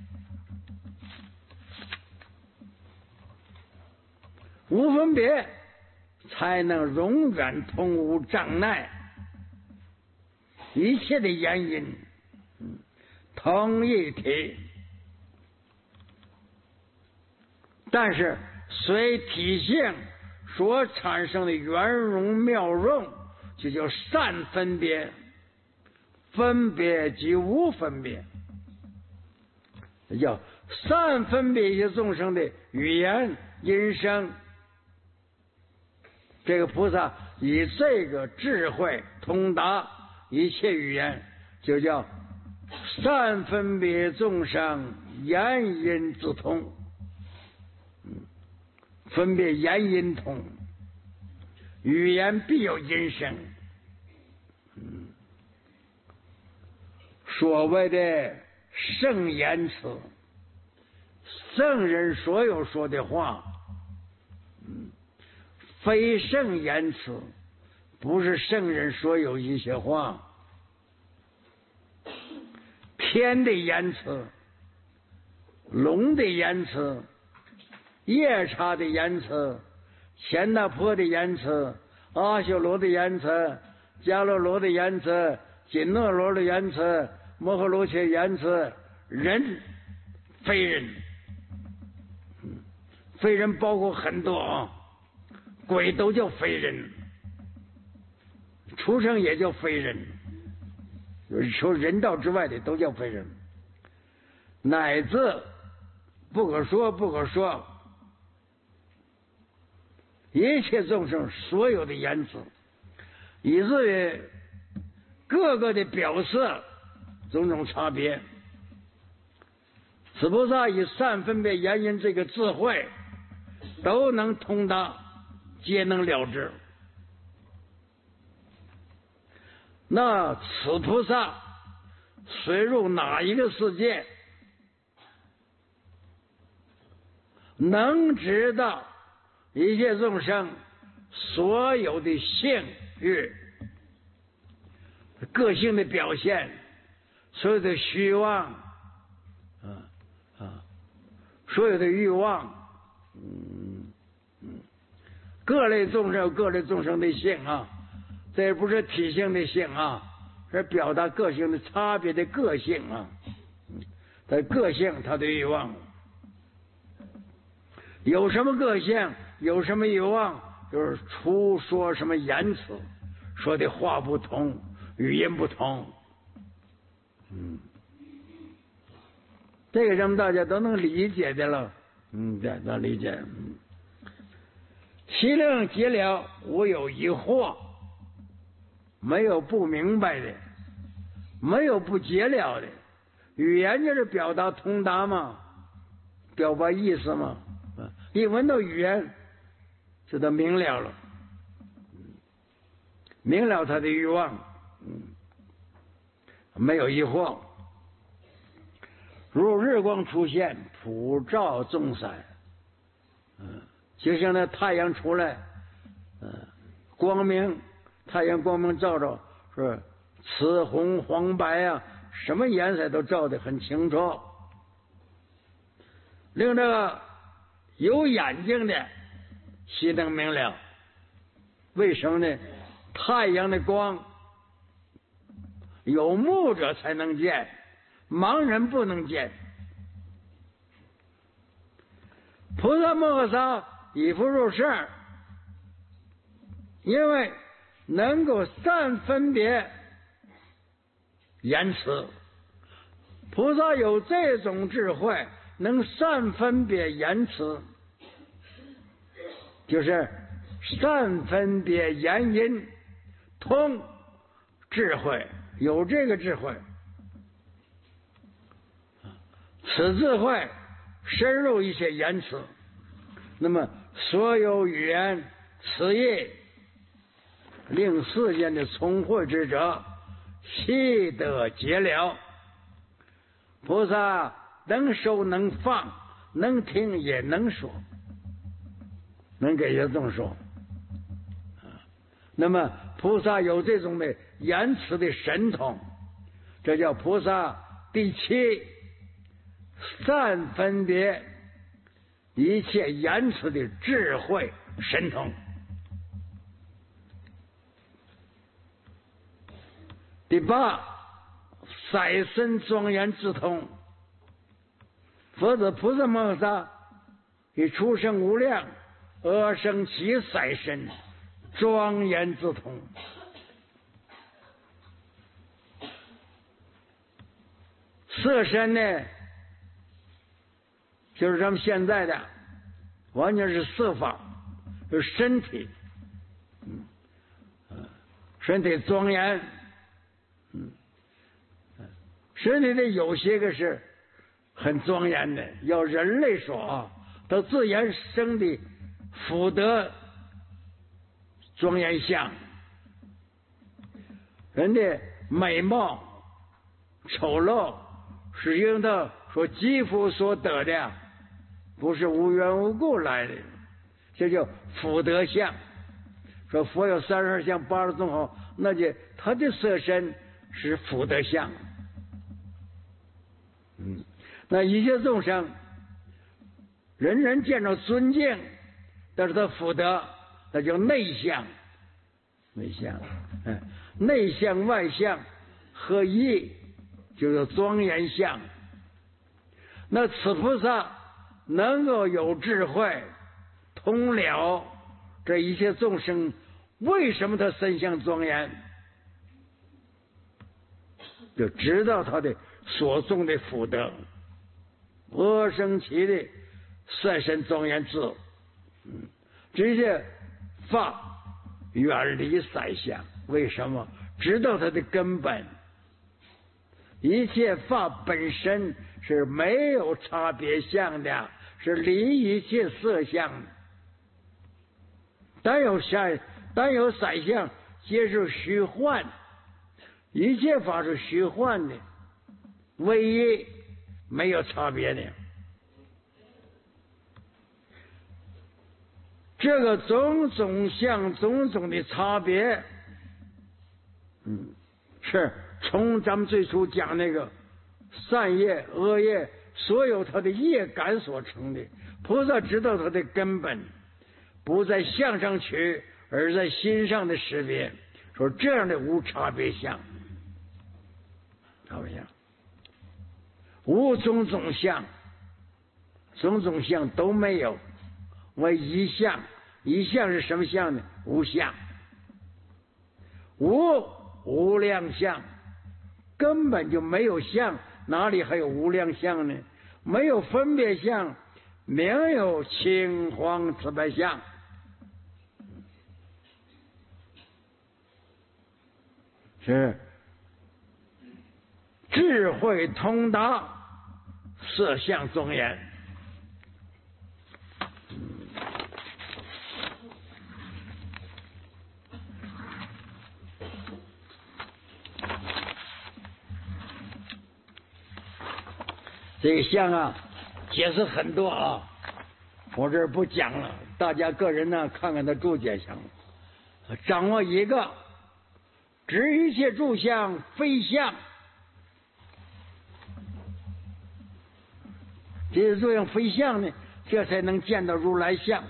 无分别才能永远通无障碍，一切的言音同一体。但是随体性所产生的圆融妙用，就叫善分别。分别即无分别，叫善分别一些众生的语言音声。这个菩萨以这个智慧通达一切语言，就叫善分别众生言音自通。分别言音通，语言必有音声。所谓的圣言辞，圣人所有说的话，非圣言辞，不是圣人所有一些话。天的言辞，龙的言辞，夜叉的言辞，钱大婆的言辞，阿修罗的言辞，迦罗罗的言辞，紧那罗的言辞， 摩诃罗伽言辞人非人，非人包括很多啊，鬼都叫非人，畜生也叫非人，除人道之外的都叫非人，乃至不可说不可说，一切众生所有的言辞，以至于各个的表示种种差别，此菩萨以善分别言因这个智慧都能通达，皆能了知。那此菩萨随入哪一个世界，能知道一切众生所有的性欲、个性的表现，所有的虚妄，啊啊，所有的欲望，嗯嗯，各类众生有各类众生的性啊，这不是体性的性啊，是表达个性的差别的个性啊，他的个性，他的欲望。有什么个性，有什么欲望，就是除说什么言辞，说的话不同，语音不同。嗯，这个咱们大家都能理解的了。嗯，对，能理解。嗯，其令解了，无有疑惑，没有不明白的，没有不解了的。语言就是表达通达嘛，表达意思嘛。一闻到语言，就都明了了，明了他的欲望，嗯，没有疑惑。如日光出现，普照众山，嗯，就像那太阳出来，嗯，光明，太阳光明照着，是紫红黄白啊，什么颜色都照得很清楚，令这个有眼睛的心能明了。为什么呢？太阳的光有目者才能见，盲人不能见。菩萨摩诃萨以复入世，因为能够善分别言辞，菩萨有这种智慧，能善分别言辞，就是善分别言因，通智慧，有这个智慧，此智慧深入一切言辞，那么所有语言词义，令世间的聪慧之者悉得解了。菩萨能收能放，能听也能说，能给人众说。那么菩萨有这种的言辞的神通，这叫菩萨第七善分别一切言辞的智慧神通。第八，色身庄严之通。佛子菩萨摩诃萨以出生无量而生其色身庄严之通。色身呢，就是咱们现在的完全是色法，就是身体，嗯，身体庄严，嗯，身体的有些个是很庄严的，要人类说啊，他自然生的福德庄严相，人的美貌丑陋是因他说肌肤所得的，不是无缘无故来的，这叫福德相。说佛有三十二相八十种好，那就他的色身是福德相。嗯，那一切众生人人见着尊敬，但是他福德那叫内相，内相，嗯，内相外相合一， 就是庄严相。那此菩萨能够有智慧，通了这一切众生，为什么他身相庄严？就知道他的所种的福德，阿僧祇的率身庄严智，嗯，这些法远离三相，为什么？知道它的根本。一切法本身是没有差别相的，是离一切色相的。单有三单有三相，皆是虚幻，一切法是虚幻的，唯一没有差别的。这个种种相种种的差别，嗯，是从咱们最初讲那个善业恶业，所有它的业感所成的。菩萨知道它的根本，不在相上取，而在心上的识别，说这样的无差别相，差别相，无种种相，种种相都没有，为一相。一相是什么相呢？无相，无无量相，根本就没有相，哪里还有无量相呢？没有分别相，没有青黄紫白相。是智慧通达，色相庄严。这个相啊，解释很多啊，我这儿不讲了，大家个人呢看看他注解相，掌握一个，知一切诸相非相，这些诸相非相呢，这才能见到如来相。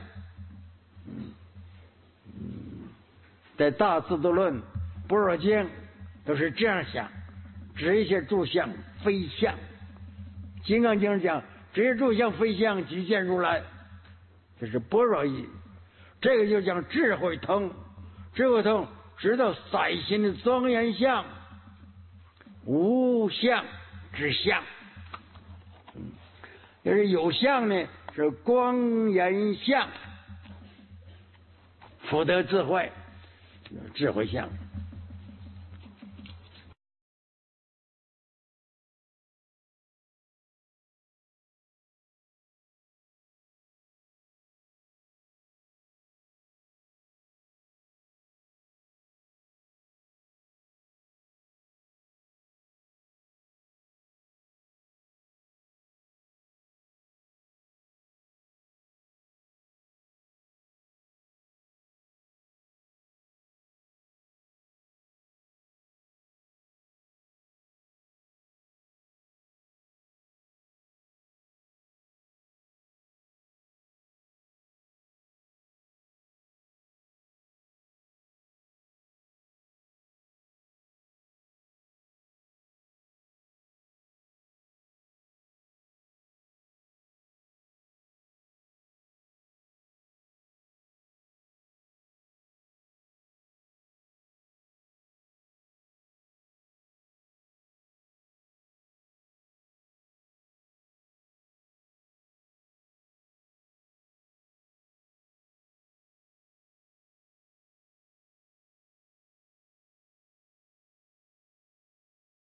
在大智度论、般若经都是这样想，知一切诸相非相。金刚经讲，知一切诸相非相，即见如来，这是般若义。这个就讲智慧通，智慧通知道三心的庄严相，无相之相。嗯，要是有相呢，是光严相，福德智慧，智慧相。